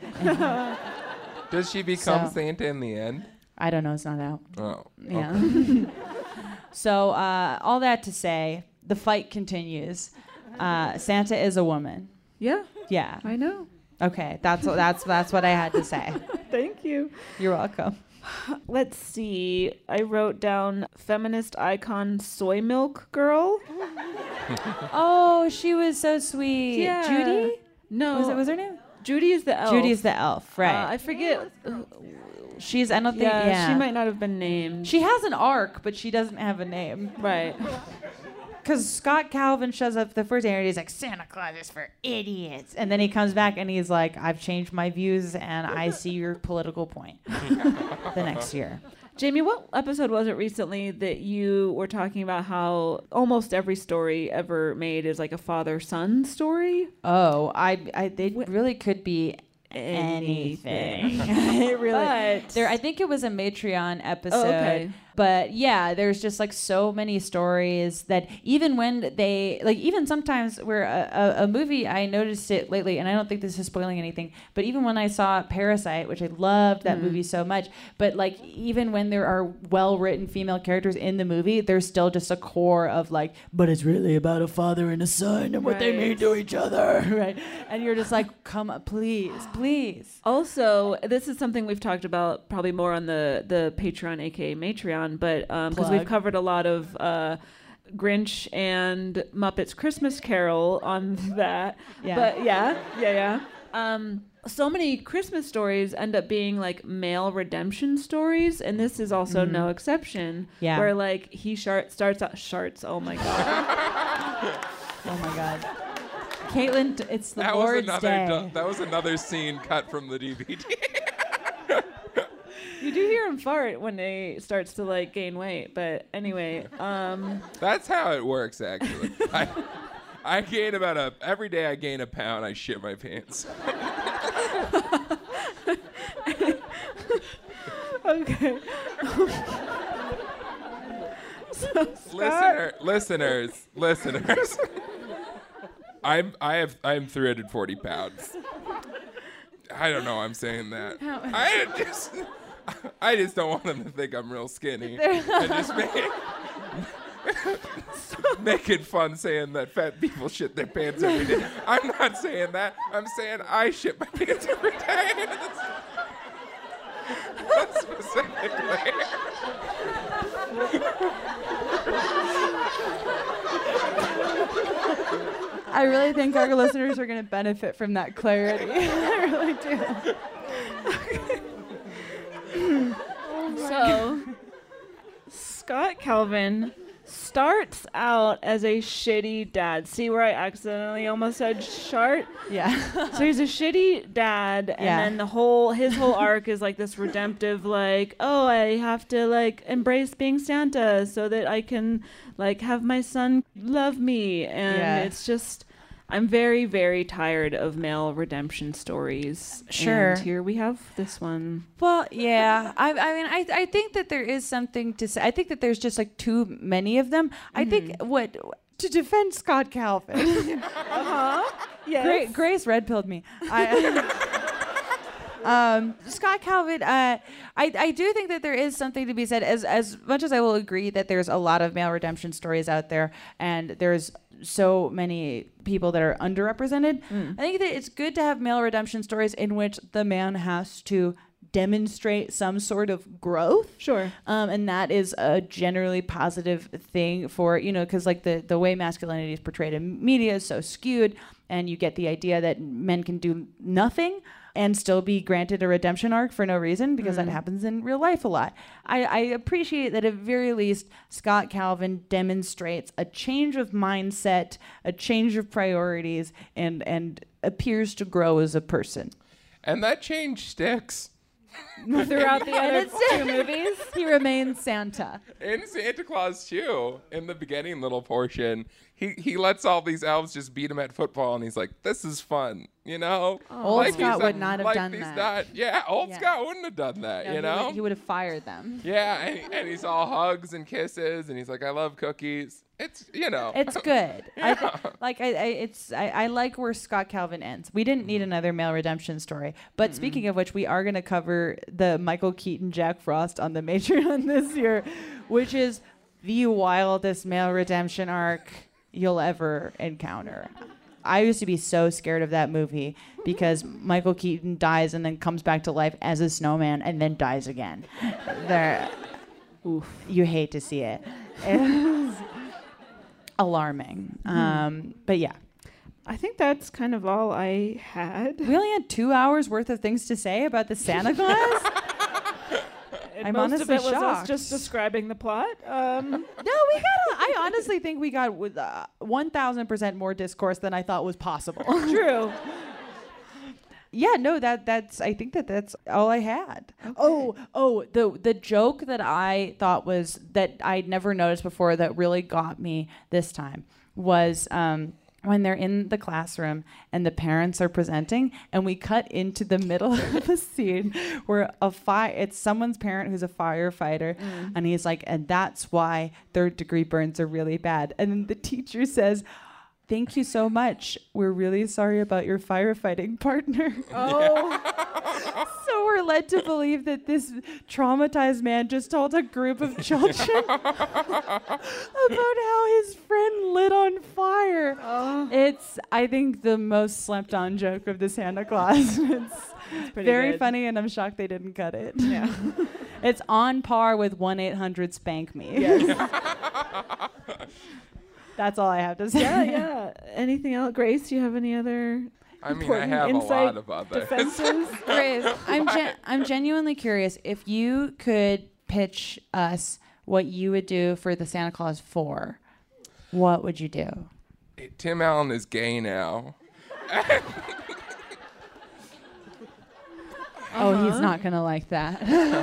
Does she become So- Santa in the end? I don't know. It's not out. Oh. Yeah. Okay. So uh, all that to say, the fight continues. Uh, Santa is a woman. Yeah, Yeah. I know. Okay. That's that's that's what I had to say. Thank you. You're welcome. Let's see. I wrote down feminist icon Soy Milk Girl. Oh, she was so sweet. Yeah. Judy? No. Was it was her name? Judy is the elf. Judy is the elf, right? Uh, I forget. She's I don't think Yeah, yeah. she might not have been named. She has an arc, but she doesn't have a name. Right. Because Scott Calvin shows up the first day and he's like, Santa Claus is for idiots. And then he comes back and he's like, I've changed my views and I see your political point the next year. Jamie, what episode was it recently that you were talking about how almost every story ever made is like a father-son story? Oh, I, I they really could be anything. It really. But- there, I think it was a Matreon episode. Oh, okay. But yeah, there's just like so many stories that even when they like, even sometimes where a, a, a movie, I noticed it lately, and I don't think this is spoiling anything, but even when I saw Parasite, which I loved that Mm. movie so much, but like even when there are well-written female characters in the movie, there's still just a core of like, but it's really about a father and a son and what they Right. mean to each other, right? And you're just like, come on, please, please. Also, this is something we've talked about probably more on the, the Patreon, aka Matreon, but because Plug. we've covered a lot of uh, Grinch and Muppets Christmas Carol on that. Yeah. But yeah, yeah, yeah. Um, so many Christmas stories end up being like male redemption stories, and this is also mm-hmm. no exception. Yeah. Where like he shart starts out sharts. Oh my god. Oh my god. Caitlin, it's the that Lord's was another Day. Du- that was another scene cut from the D V D. You do hear him fart when he starts to like gain weight, but anyway, um that's how it works actually. I, I gain about a every day I gain a pound, I shit my pants. Okay. So Listener, listeners, listeners. I'm I have I'm three hundred forty pounds. I don't know. I'm saying that. I just I just don't want them to think I'm real skinny. I just make, making fun saying that fat people shit their pants every day. I'm not saying that. I'm saying I shit my pants every day. That's, that's specifically. I really think our listeners are going to benefit from that clarity. I really do. So, Scott Calvin starts out as a shitty dad. See where I accidentally almost said shart? Yeah. So he's a shitty dad, and Yeah. then the whole his whole arc is like this redemptive, like, oh, I have to like embrace being Santa so that I can like have my son love me, and Yeah. it's just. I'm very, very tired of male redemption stories. Sure. And here we have this one. Well, yeah. I, I mean, I, I think that there is something to say. I think that there's just like too many of them. Mm-hmm. I think what to defend Scott Calvin. Uh-huh. Yes. Gra- Grace red pilled me. I, um, Scott Calvin. Uh, I I do think that there is something to be said. As as much as I will agree that there's a lot of male redemption stories out there, and there's so many people that are underrepresented. Mm. I think that it's good to have male redemption stories in which the man has to demonstrate some sort of growth. Sure. Um, and that is a generally positive thing for, you know, because like the, the way masculinity is portrayed in media is so skewed, and you get the idea that men can do nothing and still be granted a redemption arc for no reason, because mm. that happens in real life a lot. I, I appreciate that at very least Scott Calvin demonstrates a change of mindset, a change of priorities, and and appears to grow as a person. And that change sticks. Throughout the other two movies, he remains Santa. In Santa Claus two, in the beginning little portion, he, he lets all these elves just beat him at football, and he's like, this is fun, you know? Oh. Old like Scott he's would a, not have like done he's that. Not, yeah, old Yeah. Scott wouldn't have done that, No, you he know? Would, he would have fired them. Yeah, and, and he's all hugs and kisses, and he's like, I love cookies. It's, you know. It's good. Yeah. I th- like I, I it's I, I like where Scott Calvin ends. We didn't need another male redemption story. But Mm-mm. speaking of which, we are going to cover the Michael Keaton Jack Frost on the Patreon this year, which is the wildest male redemption arc you'll ever encounter. I used to be so scared of that movie because Michael Keaton dies and then comes back to life as a snowman and then dies again. There, oof, you hate to see it. It's alarming. Mm-hmm. Um, but yeah. I think that's kind of all I had. We only had two hours worth of things to say about the Santa Claus. I'm most honestly of it was shocked. us just describing the plot. Um. No, we got. I honestly think we got with uh, one thousand percent more discourse than I thought was possible. True. Yeah, no, that that's. I think that that's all I had. Okay. Oh, oh, the the joke that I thought was that I'd never noticed before that really got me this time was. Um, when they're in the classroom and the parents are presenting, and we cut into the middle of the scene where a fire, it's someone's parent who's a firefighter, mm. and he's like, and that's why third degree burns are really bad. And then the teacher says, thank you so much. We're really sorry about your firefighting partner. Oh. So we're led to believe that this traumatized man just told a group of children about how his friend lit on fire. Oh. It's, I think, the most slept on joke of the Santa Claus. It's, it's very good. Funny, and I'm shocked they didn't cut it. Yeah. It's on par with one eight hundred spank me. Yes. That's all I have to say. Yeah, yeah. Anything else? Grace, do you have any other I mean, I important have a insight lot of others. defenses. Grace, I'm gen- I'm genuinely curious if you could pitch us what you would do for the Santa Claus four. What would you do? Tim Allen is gay now. Oh, he's not gonna like that.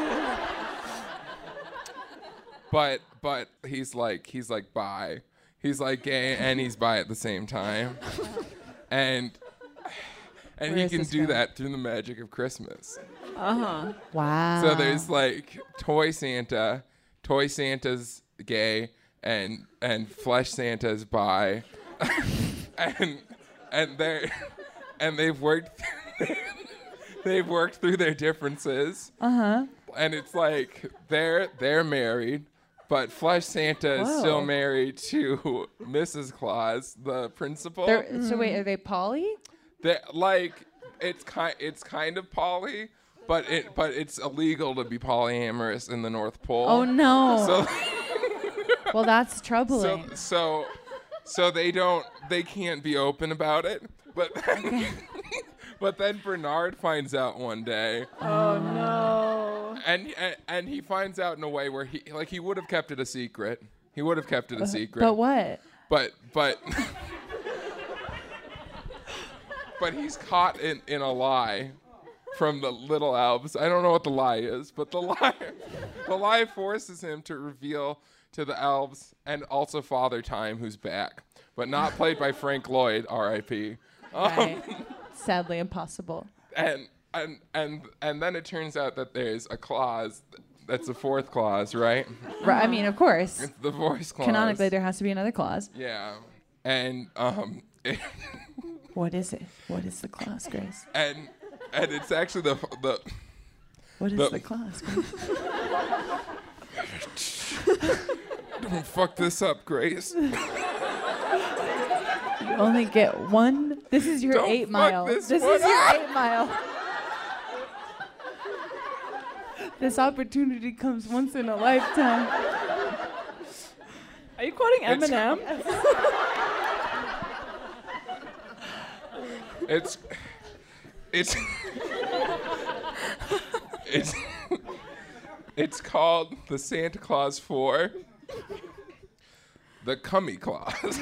But but he's like he's like bi. He's like gay and he's bi at the same time. And and Where he is can this do going? that through the magic of Christmas. Uh-huh. Wow. So there's like Toy Santa, Toy Santa's gay, and and Flesh Santa's bi, and and they and they've worked they've worked through their differences. Uh huh. And it's like they're they're married, but Flesh Santa is Whoa. still married to Missus Claus, the principal. They're, so wait, are they poly? They like it's kind it's kind of poly, but it but it's illegal to be polyamorous in the North Pole. Oh no. So Well, that's so troubling. so so they don't they can't be open about it. But then, but then Bernard finds out one day. Oh no. And, and and he finds out in a way where he like he would have kept it a secret. He would have kept it a secret. But what? But but but he's caught in, in a lie from the little elves. I don't know what the lie is, but the lie the lie forces him to reveal to the elves and also Father Time, who's back, but not played by Frank Lloyd, R I P Right. Sadly impossible. And and and and then it turns out that there's a clause that's a fourth clause, right? Right. I mean, of course. It's the voice clause. Canonically, there has to be another clause. Yeah. And um What is it? What is the clause, Grace? and and it's actually the the What is The- the clause, Grace? don't fuck this up, Grace. You only get one. This is your Don't eight fuck mile. this This one is your up. eight mile. This opportunity comes once in a lifetime. Are you quoting It's- Eminem? It's it's it's it's called the Santa Claus four. The Cummy Claus.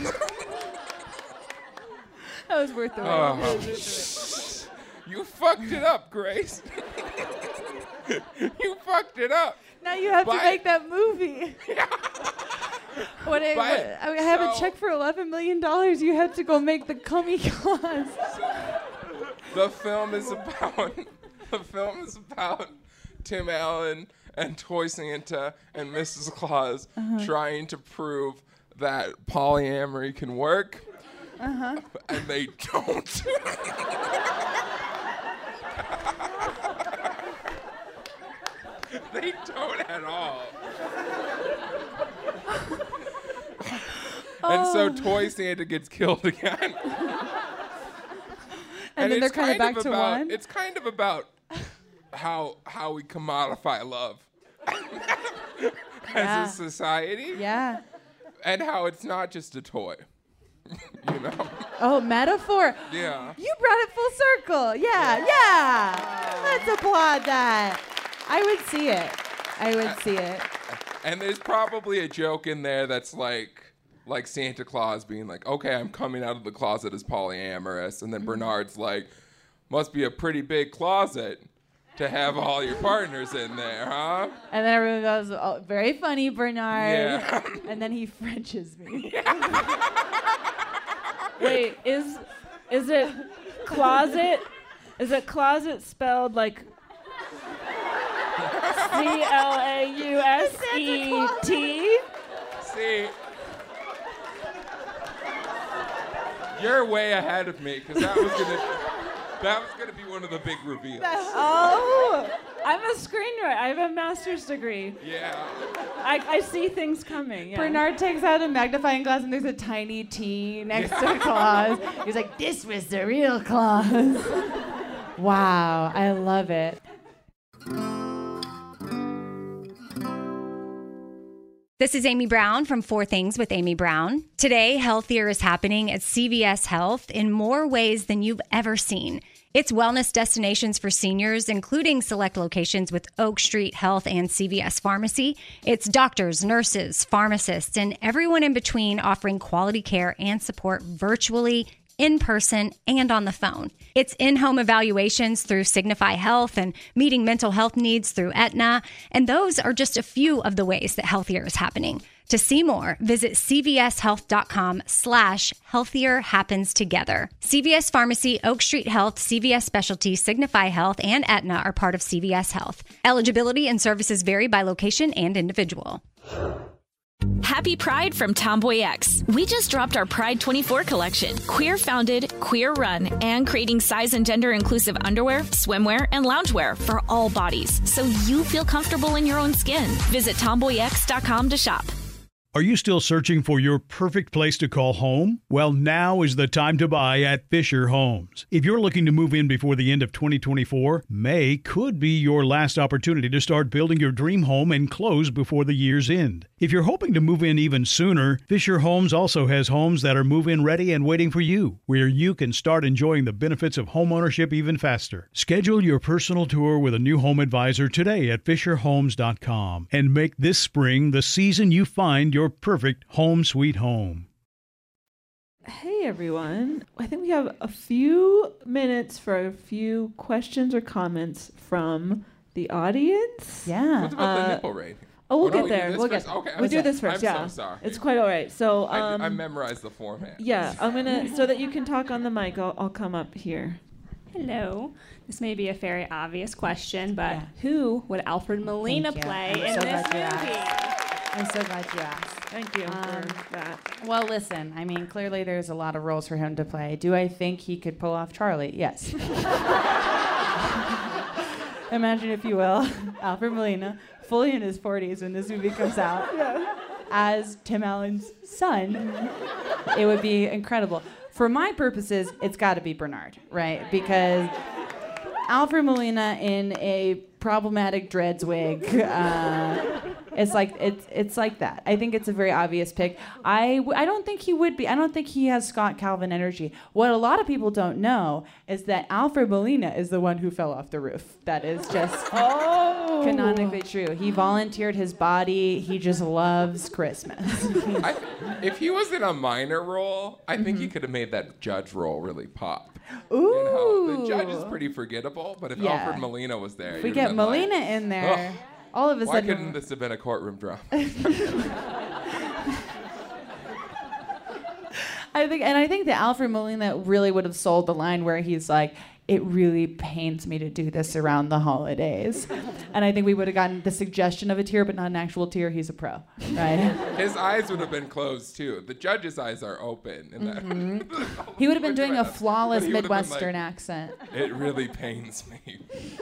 That was worth the wait. Oh. You fucked it up, Grace. You fucked it up. Now you have to By- make that movie. What I, By- what- I have a so- check for eleven million dollars. You had to go make the cummy clause. The film is about the film is about Tim Allen and Toy Santa and Missus Claus trying to prove that polyamory can work. Uh-huh. And they don't. They don't at all. And so Toy Santa gets killed again. And, then they're it's kind of back to about, one. It's kind of about how how we commodify love as Yeah. a society, Yeah. and how it's not just a toy. You know? Oh, metaphor. Yeah. You brought it full circle. Yeah, yeah. Let's applaud that. I would see it. I would see it. And there's probably a joke in there that's like like Santa Claus being like, okay, I'm coming out of the closet as polyamorous. And then Bernard's like, must be a pretty big closet to have all your partners in there, huh? And then everyone goes, oh, very funny, Bernard. Yeah. And then he Frenches me. Wait, is is it closet? Is it closet spelled like C L A U S E T? See, you're way ahead of me because that was gonna that was gonna be one of the big reveals. Oh, I'm a screenwriter. I have a master's degree. Yeah. I, I see things coming. Yeah. Bernard takes out a magnifying glass and there's a tiny T next to Claus. He's like, this was the real Claus. Wow, I love it. This is Amy Brown from Four Things with Amy Brown. Today, healthier is happening at C V S Health in more ways than you've ever seen. It's wellness destinations for seniors, including select locations with Oak Street Health and C V S Pharmacy. It's doctors, nurses, pharmacists, and everyone in between offering quality care and support virtually, in person, and on the phone. It's in-home evaluations through Signify Health and meeting mental health needs through Aetna. And those are just a few of the ways that healthier is happening. To see more, visit cvshealth.com slash healthier happens together. C V S Pharmacy, Oak Street Health, C V S Specialty, Signify Health, and Aetna are part of C V S Health. Eligibility and services vary by location and individual. Happy Pride from Tomboy X. We just dropped our Pride twenty-four collection. Queer founded, queer run, and creating size and gender inclusive underwear, swimwear, and loungewear for all bodies, so you feel comfortable in your own skin. Visit tomboy x dot com to shop. Are you still searching for your perfect place to call home? Well, now is the time to buy at Fisher Homes. If you're looking to move in before the end of twenty twenty-four, May could be your last opportunity to start building your dream home and close before the year's end. If you're hoping to move in even sooner, Fisher Homes also has homes that are move-in ready and waiting for you, where you can start enjoying the benefits of homeownership even faster. Schedule your personal tour with a new home advisor today at fisher homes dot com and make this spring the season you find your perfect home sweet home. Hey everyone. I think we have a few minutes for a few questions or comments from the audience. Yeah. What about Uh, the nipple rating? Oh, we'll Oh, no, get we do there. this We'll first? get. Okay, we I'm do sorry. this first. I'm yeah. so sorry. It's quite all right. So, um, I, I memorized the format. yeah, I'm gonna so that you can talk on the mic. I'll, I'll come up here. Hello. This may be a very obvious question, but Yeah. who would Alfred Molina Thank you. play I'm in so this glad you movie? asked. I'm so glad you asked. Thank you Um, for that. Well, listen, I mean, clearly there's a lot of roles for him to play. Do I think he could pull off Charlie? Yes. Imagine, if you will, Alfred Molina, fully in his forties when this movie comes out, as Tim Allen's son. It would be incredible. For my purposes, it's got to be Bernard, right? Because Alfred Molina in a problematic dreads wig. Uh, it's like it's it's like that. I think it's a very obvious pick. I, w- I don't think he would be. I don't think he has Scott Calvin energy. What a lot of people don't know is that Alfred Molina is the one who fell off the roof. That is just Oh. canonically true. He volunteered his body. He just loves Christmas. I, if he was in a minor role, I think he could have made that judge role really pop. Ooh. You know, the judge is pretty forgettable, but if Yeah. Alfred Molina was there, If we you'd get have been Molina like, in there, "Ugh, all of a why sudden. couldn't this have been a courtroom drama? I think, and I think that Alfred Molina really would have sold the line where he's like, "It really pains me to do this around the holidays," and I think we would have gotten the suggestion of a tear, but not an actual tear. He's a pro, right? His eyes would have been closed too. The judge's eyes are open. In that. Mm-hmm. He would have been doing a flawless But he would have been Midwestern like, accent. It really pains me.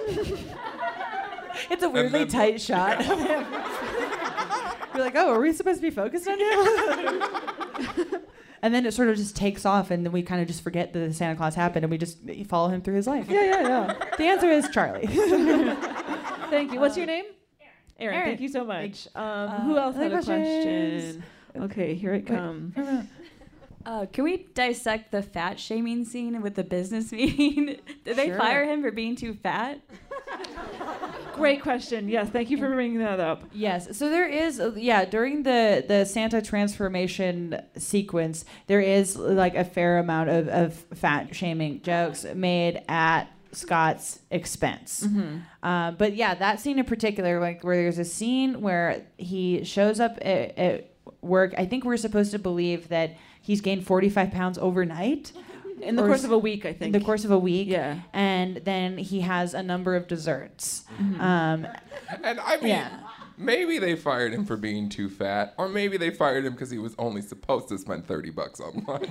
It's a weirdly then- tight shot. You're like, oh, are we supposed to be focused on him? And then it sort of just takes off, and then we kind of just forget that the Santa Claus happened, and we just follow him through his life. Yeah, yeah, yeah. The answer is Charlie. Thank you. What's your name? Aaron. Aaron. Thank you so much. Um, Uh, who else other had a questions? question? Okay, here it comes. Uh, can we dissect the fat shaming scene with the business meeting? Did they Sure. fire him for being too fat? Great question. Yes, thank you for bringing that up. Yes. So there is, uh, yeah, during the, the Santa transformation sequence, there is like a fair amount of, of fat shaming jokes made at Scott's expense. Mm-hmm. Uh, but yeah, that scene in particular, like where there's a scene where he shows up at, at work. I think we're supposed to believe that he's gained forty-five pounds overnight. In the Or course s- of a week, I think. In the course of a week. Yeah. And then he has a number of desserts. Mm-hmm. Um, And I mean, Yeah. maybe they fired him for being too fat, or maybe they fired him because he was only supposed to spend thirty bucks on lunch.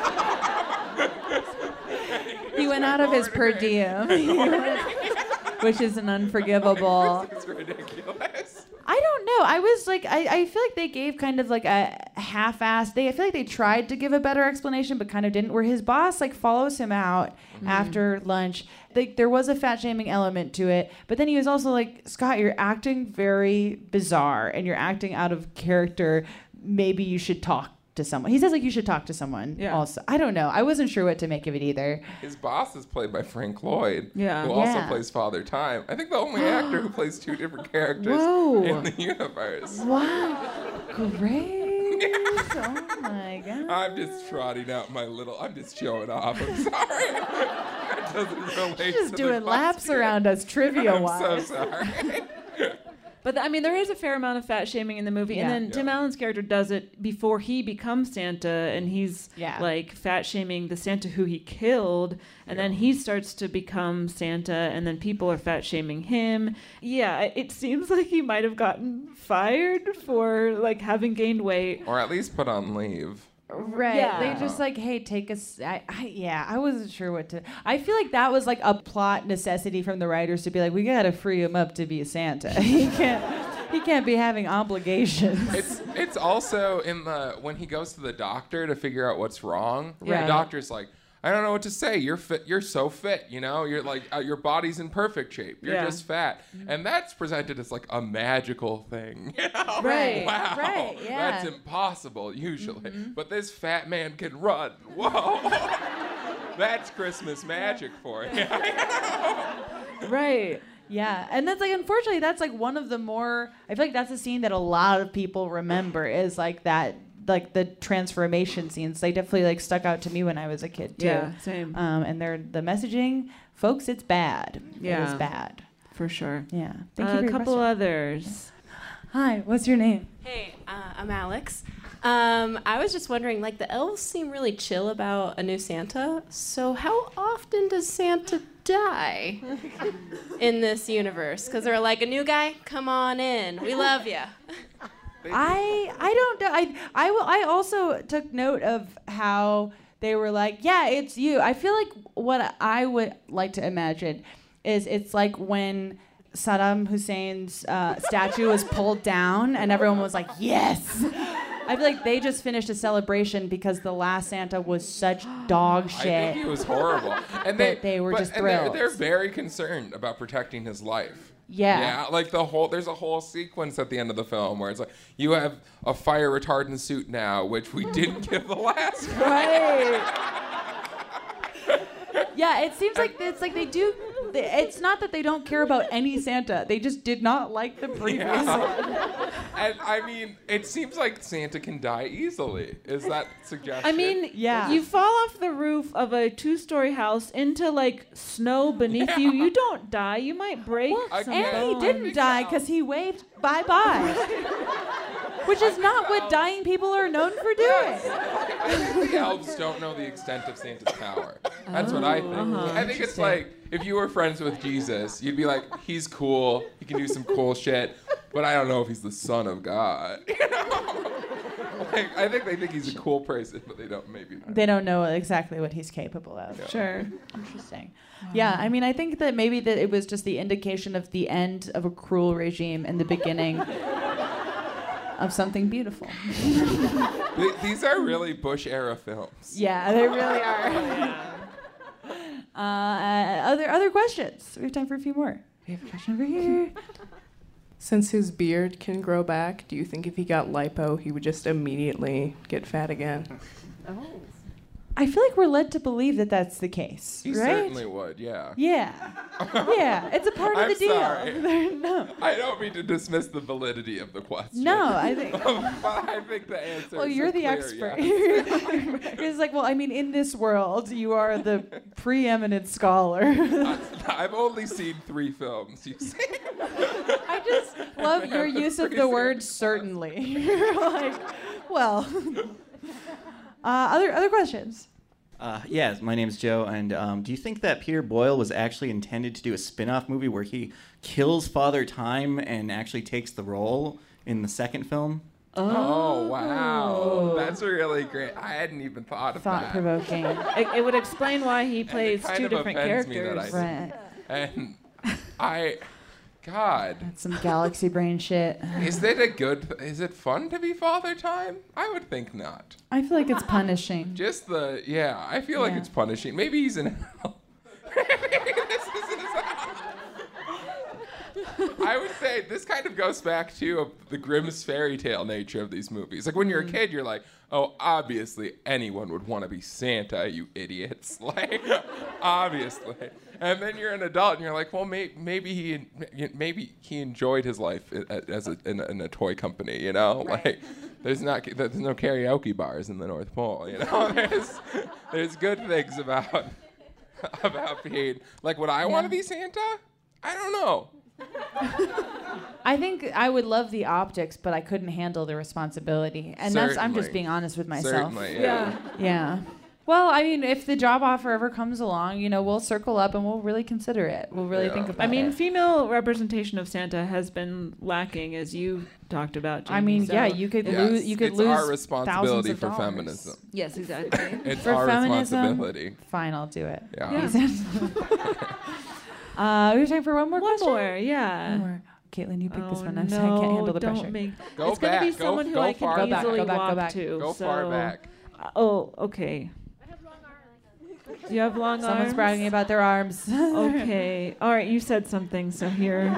he went out of his per diem, which is an unforgivable. It's ridiculous. I don't know. I was like, I, I feel like they gave kind of like a half-assed. They I feel like they tried to give a better explanation, but kind of didn't. Where his boss like follows him out mm-hmm. after lunch. Like there was a fat shaming element to it, but then he was also like, Scott, you're acting very bizarre and you're acting out of character. Maybe you should talk to someone. He says like you should talk to someone. Yeah. Also, I don't know. I wasn't sure what to make of it either. His boss is played by Frank Lloyd, yeah. who yeah. also plays Father Time. I think the only actor who plays two different characters Whoa. in the universe. Wow, great! Oh my god! I'm just trotting out my little. I'm just showing off. I'm sorry. That doesn't relate. She's just to doing the laps around us, trivia wise. I'm so sorry. But I mean, there is a fair amount of fat shaming in the movie, Yeah. and then Yeah. Tim Allen's character does it before he becomes Santa, and he's Yeah. like fat shaming the Santa who he killed, and then he starts to become Santa, and then people are fat shaming him. Yeah, it seems like he might have gotten fired for like having gained weight, Or at least put on leave. Right. Yeah. They just like, hey, take us. I, I, yeah, I wasn't sure what to. I feel like that was like a plot necessity from the writers to be like, we gotta free him up to be a Santa. he can't. He can't be having obligations. It's it's also in the when he goes to the doctor to figure out what's wrong. Right. The doctor's like, I don't know what to say. You're fit. You're so fit. You know. You're like uh, your body's in perfect shape. You're Yeah. just fat, and that's presented as like a magical thing. You know? Right. Wow. Right, yeah. That's impossible usually, but this fat man can run. Whoa. That's Christmas magic for you. right? Yeah, and that's like, unfortunately, that's like one of the more. I feel like that's a scene that a lot of people remember is like that. Like the transformation scenes, they definitely like stuck out to me when I was a kid too. Yeah, same. Um, and they're the messaging, folks. It's bad. Yeah. It is bad. For sure. Yeah. Thank Uh, you a for couple couple others. Hi, what's your name? Hey, uh, I'm Alex. Um, I was just wondering, like, the elves seem really chill about a new Santa. So how often does Santa die in this universe? Because they're like, a new guy, come on in. We love you. I I don't know. I I will. I also took note of how they were like, yeah, it's you. I feel like what I would like to imagine is it's like when Saddam Hussein's uh, statue was pulled down and everyone was like, yes. I feel like they just finished a celebration because the last Santa was such dog shit. I think he was horrible, and they That they were but- just and they're, thrilled. they're very concerned about protecting his life. Yeah. Yeah, like the whole there's a whole sequence at the end of the film where it's like you have a fire retardant suit now, which we didn't give the last one. Right. Yeah, it seems like it's like they do. It's not that they don't care about any Santa. They just did not like the previous one. Yeah. And I mean, it seems like Santa can die easily. Is that suggestion? I mean, Yeah. you fall off the roof of a two-story house into like snow beneath Yeah. you. You don't die. You might break I some guess. And he bones. didn't die because he waved bye bye, which is not what dying people are known for doing. I think the elves don't know the extent of Santa's power. That's what I think. uh-huh. I think it's like if you were friends with Jesus, you'd be like, he's cool, he can do some cool shit, but I don't know if he's the son of God. You know? Like, I think they think he's a cool person, but they don't maybe not. They don't know exactly what he's capable of. Yeah. Sure. Interesting. Yeah, I mean, I think that maybe that it was just the indication of the end of a cruel regime and the beginning of something beautiful. Th- These are really Bush era films. Yeah, they really are. Uh, other other questions? We have time for a few more. We have a question over here. Since his beard can grow back, do you think if he got lipo, he would just immediately get fat again? Oh. I feel like we're led to believe that that's the case, He right? certainly would, yeah. Yeah. Yeah, it's a part of I'm the deal. sorry. No. I don't mean to dismiss the validity of the question. No, I think. But I think the answer Well, is you're a the clear expert. yes. It's like, well, I mean, in this world, you are the preeminent scholar. I've only seen three films, you see. I just love your use of the word certainly. You're like, well. Uh, other other questions? Uh, yes, my name's Joe, and um, do you think that Peter Boyle was actually intended to do a spin-off movie where he kills Father Time and actually takes the role in the second film? Oh, wow. That's really great. I hadn't even thought of that. Thought-provoking. It, it would explain why he plays kind two of different offends me characters. that I- And I, God. That's some galaxy brain shit. Is it a good, is it fun to be Father Time? I would think not. I feel like it's punishing. Just the, yeah, I feel like Yeah. it's punishing. Maybe he's in hell. Maybe this is his hell. I would say this kind of goes back to uh, the Grimm's fairy tale nature of these movies. Like when you're a kid, you're like, oh, obviously anyone would want to be Santa, you idiots. Like, obviously. And then you're an adult and you're like, well, may- maybe he maybe he enjoyed his life as a, in, a, in a toy company, you know? Right. Like, there's not there's no karaoke bars in the North Pole, you know? There's there's good things about about being like, would I Yeah. want to be Santa? I don't know. I think I would love the optics, but I couldn't handle the responsibility. And that's I'm just Certainly. being honest with myself. Certainly, yeah. Yeah. Well, I mean, if the job offer ever comes along, you know, we'll circle up and we'll really consider it. We'll really Yeah. think about I mean, it. female representation of Santa has been lacking, as you talked about, Jamie. I mean, so yeah, you could Yes, lose. You could it's lose our responsibility thousands of for dollars. feminism. Yes, exactly. It's For our feminism, responsibility. Fine, I'll do it. Yeah. uh, we have time for one more One question? more, yeah. One more. Caitlin, you pick this Oh, one. I'm no, sorry, I can't handle the don't pressure. Make, Go it's gonna back. be Go- someone who go I can far back. easily Go back, go walk back. to. Go so, far back. Uh, oh, okay. Do you have long Someone's arms? bragging about their arms. Okay. All right, you said something, so here.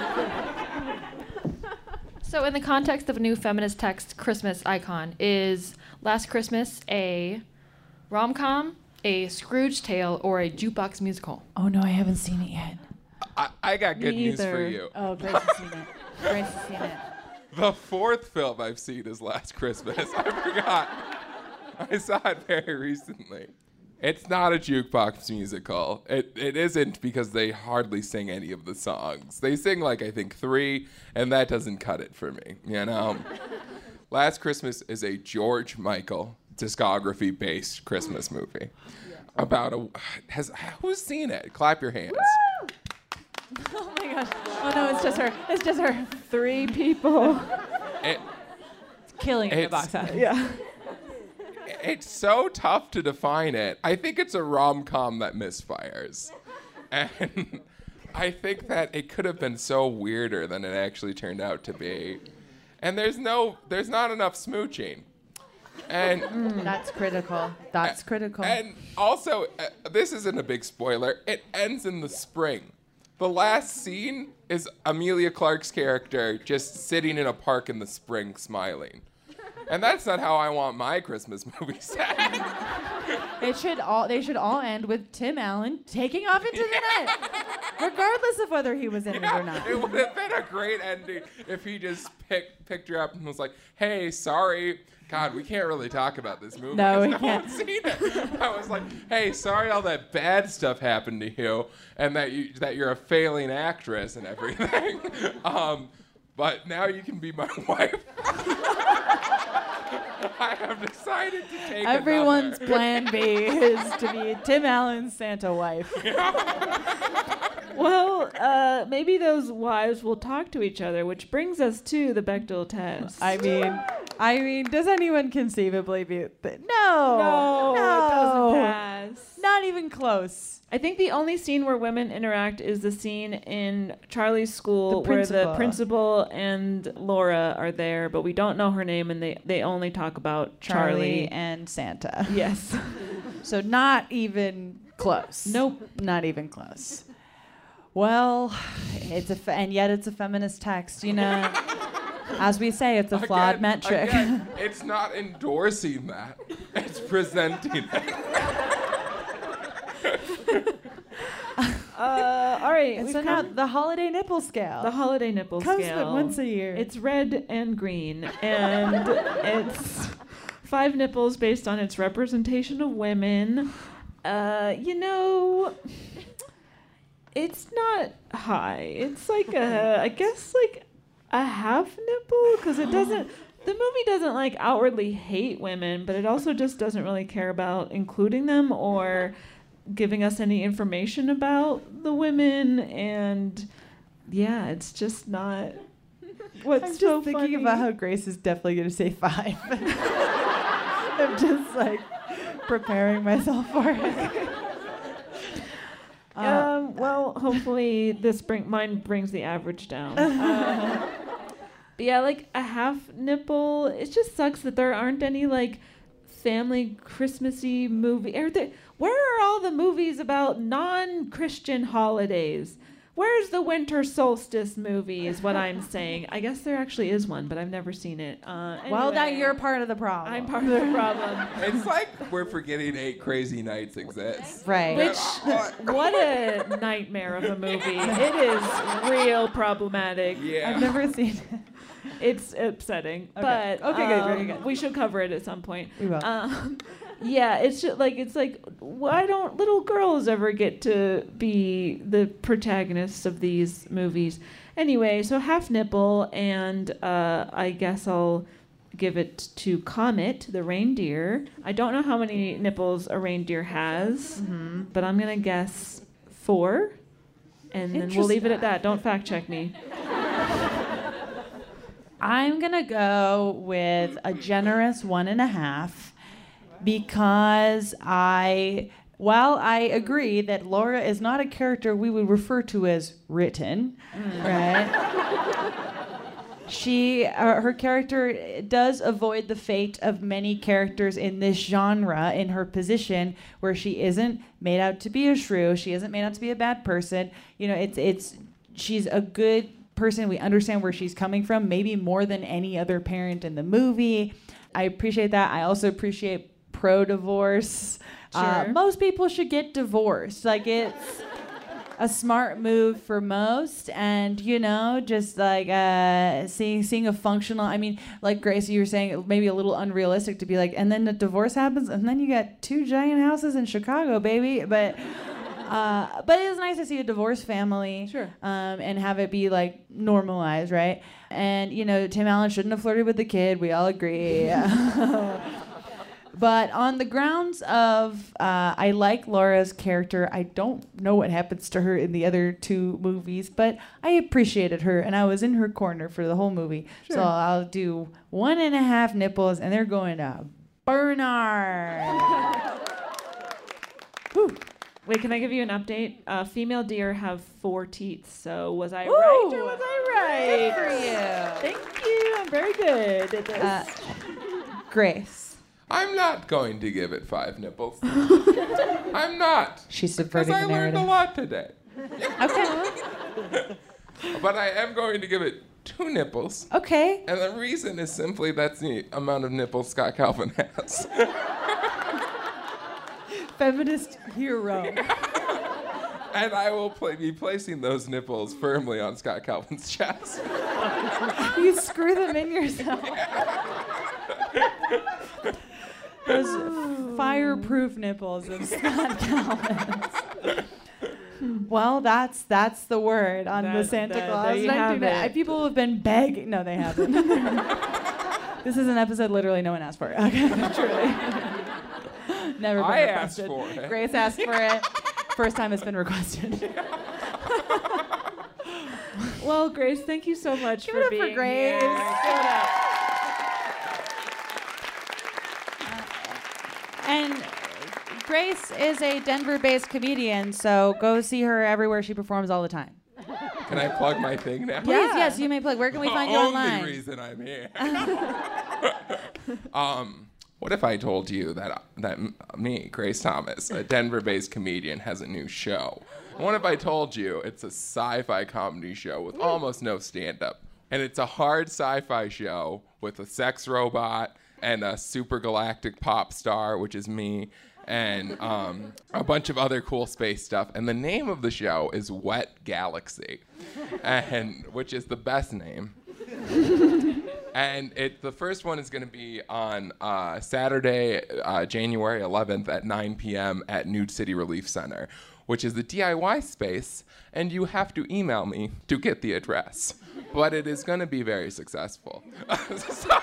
So, in the context of a new feminist text Christmas icon, is Last Christmas a rom-com, a Scrooge tale, or a jukebox musical? Oh no, I haven't seen it yet. I, I got good Me news for either. you. Oh, Grace has seen it. Grace has seen it. The fourth film I've seen is Last Christmas. I forgot. I saw it very recently. It's not a jukebox musical. It it isn't because they hardly sing any of the songs. They sing like I think three, and that doesn't cut it for me. You know. Last Christmas is a George Michael discography-based Christmas movie about a has who's seen it? Clap your hands. Oh my gosh. Oh no, it's just her. It's just her. Three people. It, It's killing it in the It's- box office. Yeah. It's so tough to define it. I think it's a rom-com that misfires. And I think that it could have been so weirder than it actually turned out to be. And there's no, there's not enough smooching. And That's critical. That's critical. and also, uh, this isn't a big spoiler. It ends in the spring. The last scene is Amelia Clark's character just sitting in a park in the spring smiling. And that's not how I want my Christmas movies to end. It should all. They should all end with Tim Allen taking off into the night, regardless of whether he was in it or not. It would have been a great ending if he just picked picked her up and was like, "Hey, sorry, God, we can't really talk about this movie. No, 'cause we no can't. one's seen it." I was like, "Hey, sorry, all that bad stuff happened to you, and that you that you're a failing actress and everything. um, but now you can be my wife." I have decided to take Everyone's another. plan B is to be Tim Allen's Santa wife. Well, uh, maybe those wives will talk to each other, which brings us to the Bechdel test. I mean, I mean, does anyone conceivably be? Th- no, no, no, it doesn't pass. Not even close. I think the only scene where women interact is the scene in Charlie's school The where the principal. principal and Laura are there, but we don't know her name, and they, they only talk about Charlie Charlie. and Santa. Yes. So not even close. Nope. Not even close. Well, it's a fe- and yet it's a feminist text, you know. As we say, it's a flawed Again- metric. again, it's not endorsing that. It's presenting it. Uh, all right. And we've so now come- the holiday nipple scale. The holiday nipple Comes scale. once a year. It's red and green, and it's five nipples based on its representation of women. Uh, you know, it's not high. It's like a, I guess like a half nipple, because it doesn't. The movie doesn't like outwardly hate women, but it also just doesn't really care about including them or giving us any information about the women, and yeah, it's just not. What's I'm just so thinking funny? about how Grace is definitely going to say five. I'm just like preparing myself for it. Uh, Um, Um, well, hopefully this bring mine brings the average down. Uh, but yeah, like a half nipple. It just sucks that there aren't any like family Christmassy movie. Are there, where are all the movies about non-Christian holidays? Where's the winter solstice movie is what I'm saying. I guess there actually is one, but I've never seen it. Uh, anyway, Well, now you're part of the problem. I'm part of the problem. It's like we're forgetting Eight Crazy Nights exists. Right. Which, what a nightmare of a movie. It is real problematic. Yeah. I've never seen it. It's upsetting, Okay. but Okay, good, um, very good. we should cover it at some point. We will. Um, yeah, it's just like it's like why don't little girls ever get to be the protagonists of these movies? Anyway, so half nipple, and uh, I guess I'll give it to Comet, the reindeer. I don't know how many nipples a reindeer has, Mm-hmm. but I'm gonna guess four, and then we'll leave it at that. Don't fact check me. I'm gonna go with a generous one and a half because I, while I agree that Laura is not a character we would refer to as written, right? She, uh, her character does avoid the fate of many characters in this genre in her position, where she isn't made out to be a shrew, she isn't made out to be a bad person. You know, it's it's she's a good person. We understand where she's coming from, maybe more than any other parent in the movie. I appreciate that. I also appreciate pro-divorce. Uh, Sure. most people should get divorced. Like, it's a smart move for most, and you know, just like uh, seeing seeing a functional. I mean, like Grace, you were saying, maybe a little unrealistic to be like, and then the divorce happens, and then you got two giant houses in Chicago, baby. But uh, but it is nice to see a divorced family, Sure. um, and have it be like normalized, right? And you know, Tim Allen shouldn't have flirted with the kid. We all agree. But on the grounds of, uh, I like Laura's character. I don't know what happens to her in the other two movies, but I appreciated her, and I was in her corner for the whole movie. Sure. So I'll do one and a half nipples, and they're going to Bernard. Wait, can I give you an update? Uh, female deer have four teeth. So was I Ooh, right or was I right? good for you. Thank you. I'm very good at this. Uh, Grace. I'm not going to give it five nipples. I'm not. She's Because subverting I the learned narrative. a lot today. Okay. But I am going to give it two nipples. Okay. And the reason is simply that's the amount of nipples Scott Calvin has. Feminist hero. And I will pla be placing those nipples firmly on Scott Calvin's chest. You screw them in yourself. Those fireproof nipples of Scott Calvin's. Well, that's that's the word on the That- Santa that- Claus. there you nineteen have ninety. it. People have been begging. No, they haven't. This is an episode literally no one asked for. Okay, truly. Never been I asked requested. for it. Grace asked for it. First time it's been requested. Well, Grace, thank you so much Give for it up being for Grace. here. Give it up. And Grace is a Denver-based comedian, so go see her everywhere she performs all the time. Can I plug my thing now? Please, yes, you may plug. Where can we find you The online? only reason I'm here. um, what if I told you that that m- me, Grace Thomas, a Denver-based comedian, has a new show? What if I told you it's a sci-fi comedy show with almost no stand-up, and it's a hard sci-fi show with a sex robot and a super galactic pop star, which is me, and um, a bunch of other cool space stuff. And the name of the show is Wet Galaxy, and which is the best name. And it the first one is going to be on uh, Saturday, uh, January eleventh at nine p.m. at Nude City Relief Center, which is the D I Y space, and you have to email me to get the address. But it is going to be very successful. so,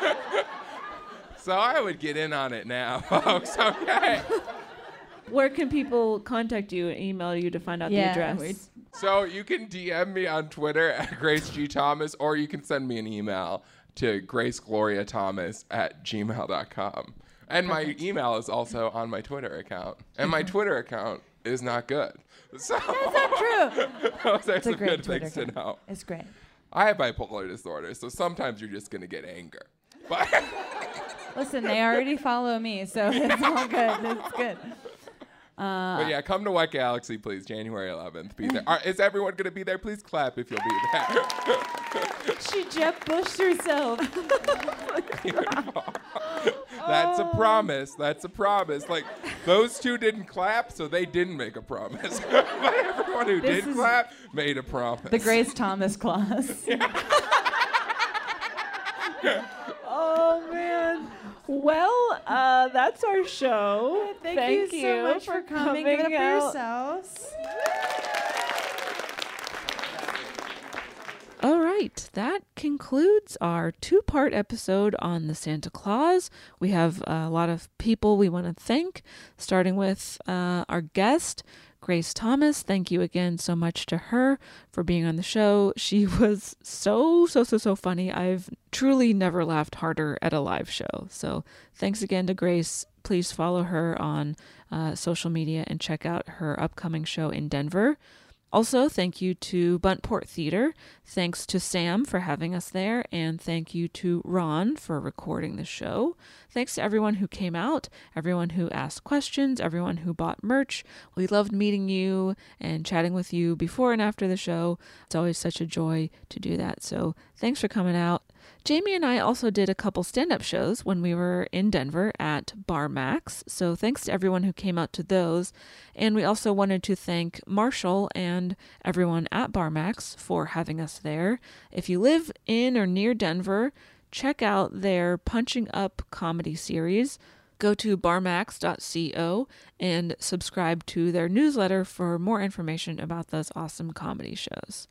so I would get in on it now, folks, okay? Where can people contact you and email you to find out Yeah, the address? wait. So you can D M me on Twitter at Grace G. Thomas, or you can send me an email to gracegloriathomas at gmail dot com. And my email is also on my Twitter account. And my Twitter account is not good. So That's not true. those are It's a some great good Twitter things to account. know. It's great. I have bipolar disorder, so sometimes you're just gonna get anger. But Listen, they already follow me, so it's all good. It's good. Uh, But yeah, come to What Galaxy, please, January eleventh. Be there. Are, is everyone going to be there? Please clap if you'll be there. She Jeb Bushed herself. That's a promise. That's a promise. Like, those two didn't clap, so they didn't make a promise. But everyone who This did is clap made a promise. The Grace Thomas clause. Oh man. Well, uh, that's our show. Thank, Thank you so much for coming. Give it up for out. yourselves. All right, that concludes our two-part episode on the Santa Claus. We have a lot of people we want to thank, starting with uh, our guest, Grace Thomas. Thank you again so much to her for being on the show. She was so, so, so, so funny. I've truly never laughed harder at a live show. So thanks again to Grace. Please follow her on uh, social media and check out her upcoming show in Denver. Also, thank you to Buntport Theater. Thanks to Sam for having us there. And thank you to Ron for recording the show. Thanks to everyone who came out, everyone who asked questions, everyone who bought merch. We loved meeting you and chatting with you before and after the show. It's always such a joy to do that. So thanks for coming out. Jamie and I also did a couple stand-up shows when we were in Denver at Bar Max. So thanks to everyone who came out to those. And we also wanted to thank Marshall and everyone at Bar Max for having us there. If you live in or near Denver, check out their Punching Up comedy series. Go to bar max dot co and subscribe to their newsletter for more information about those awesome comedy shows.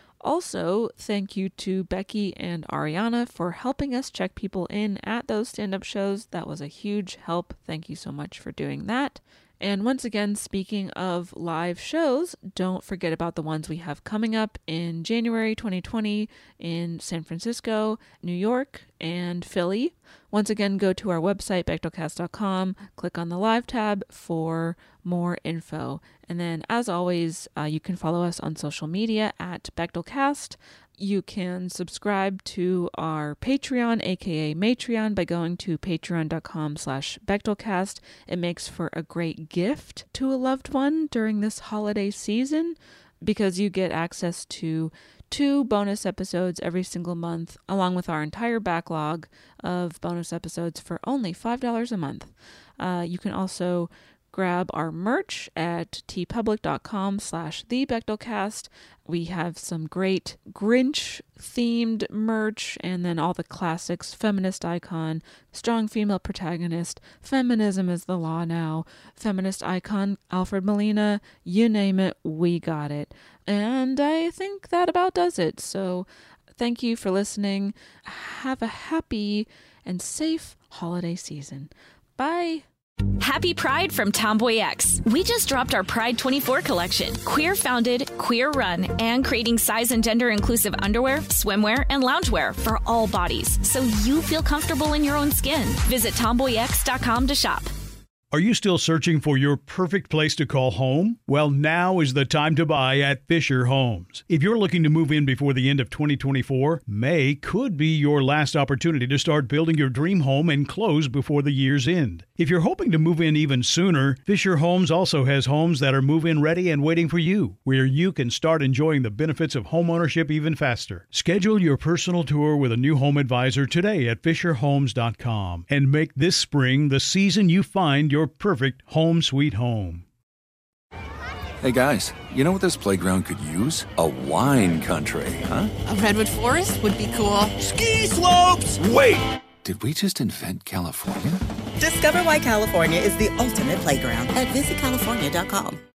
Also, thank you to Becky and Ariana for helping us check people in at those stand-up shows. That was a huge help. Thank you so much for doing that. And once again, speaking of live shows, don't forget about the ones we have coming up in January twenty twenty in San Francisco, New York, and Philly. Once again, go to our website, bechtelcast dot com, click on the live tab for more info. And then, as always, uh, you can follow us on social media at Bechtelcast. You can subscribe to our Patreon, aka Matreon, by going to patreon.com slash Bechtelcast. It makes for a great gift to a loved one during this holiday season because you get access to two bonus episodes every single month, along with our entire backlog of bonus episodes for only five dollars a month. Uh, you can also grab our merch at tpublic.com slash the Bechtelcast. We have some great Grinch themed merch and then all the classics: feminist icon, strong female protagonist, feminism is the law now, feminist icon, Alfred Molina, you name it, we got it. And I think that about does it. So thank you for listening. Have a happy and safe holiday season. Bye. Happy Pride from Tomboy X. We just dropped our Pride twenty-four collection. Queer founded, queer run, and creating size and gender inclusive underwear, swimwear, and loungewear for all bodies, so you feel comfortable in your own skin. Visit tomboy x dot com to shop. Are you still searching for your perfect place to call home? Well, now is the time to buy at Fisher Homes. If you're looking to move in before the end of twenty twenty-four, May could be your last opportunity to start building your dream home and close before the year's end. If you're hoping to move in even sooner, Fisher Homes also has homes that are move-in ready and waiting for you, where you can start enjoying the benefits of homeownership even faster. Schedule your personal tour with a new home advisor today at fisher homes dot com and make this spring the season you find your Your perfect home sweet home. Hey guys, you know what this playground could use? A wine country, huh? A redwood forest would be cool. Ski slopes! Wait! Did we just invent California? Discover why California is the ultimate playground at visit california dot com.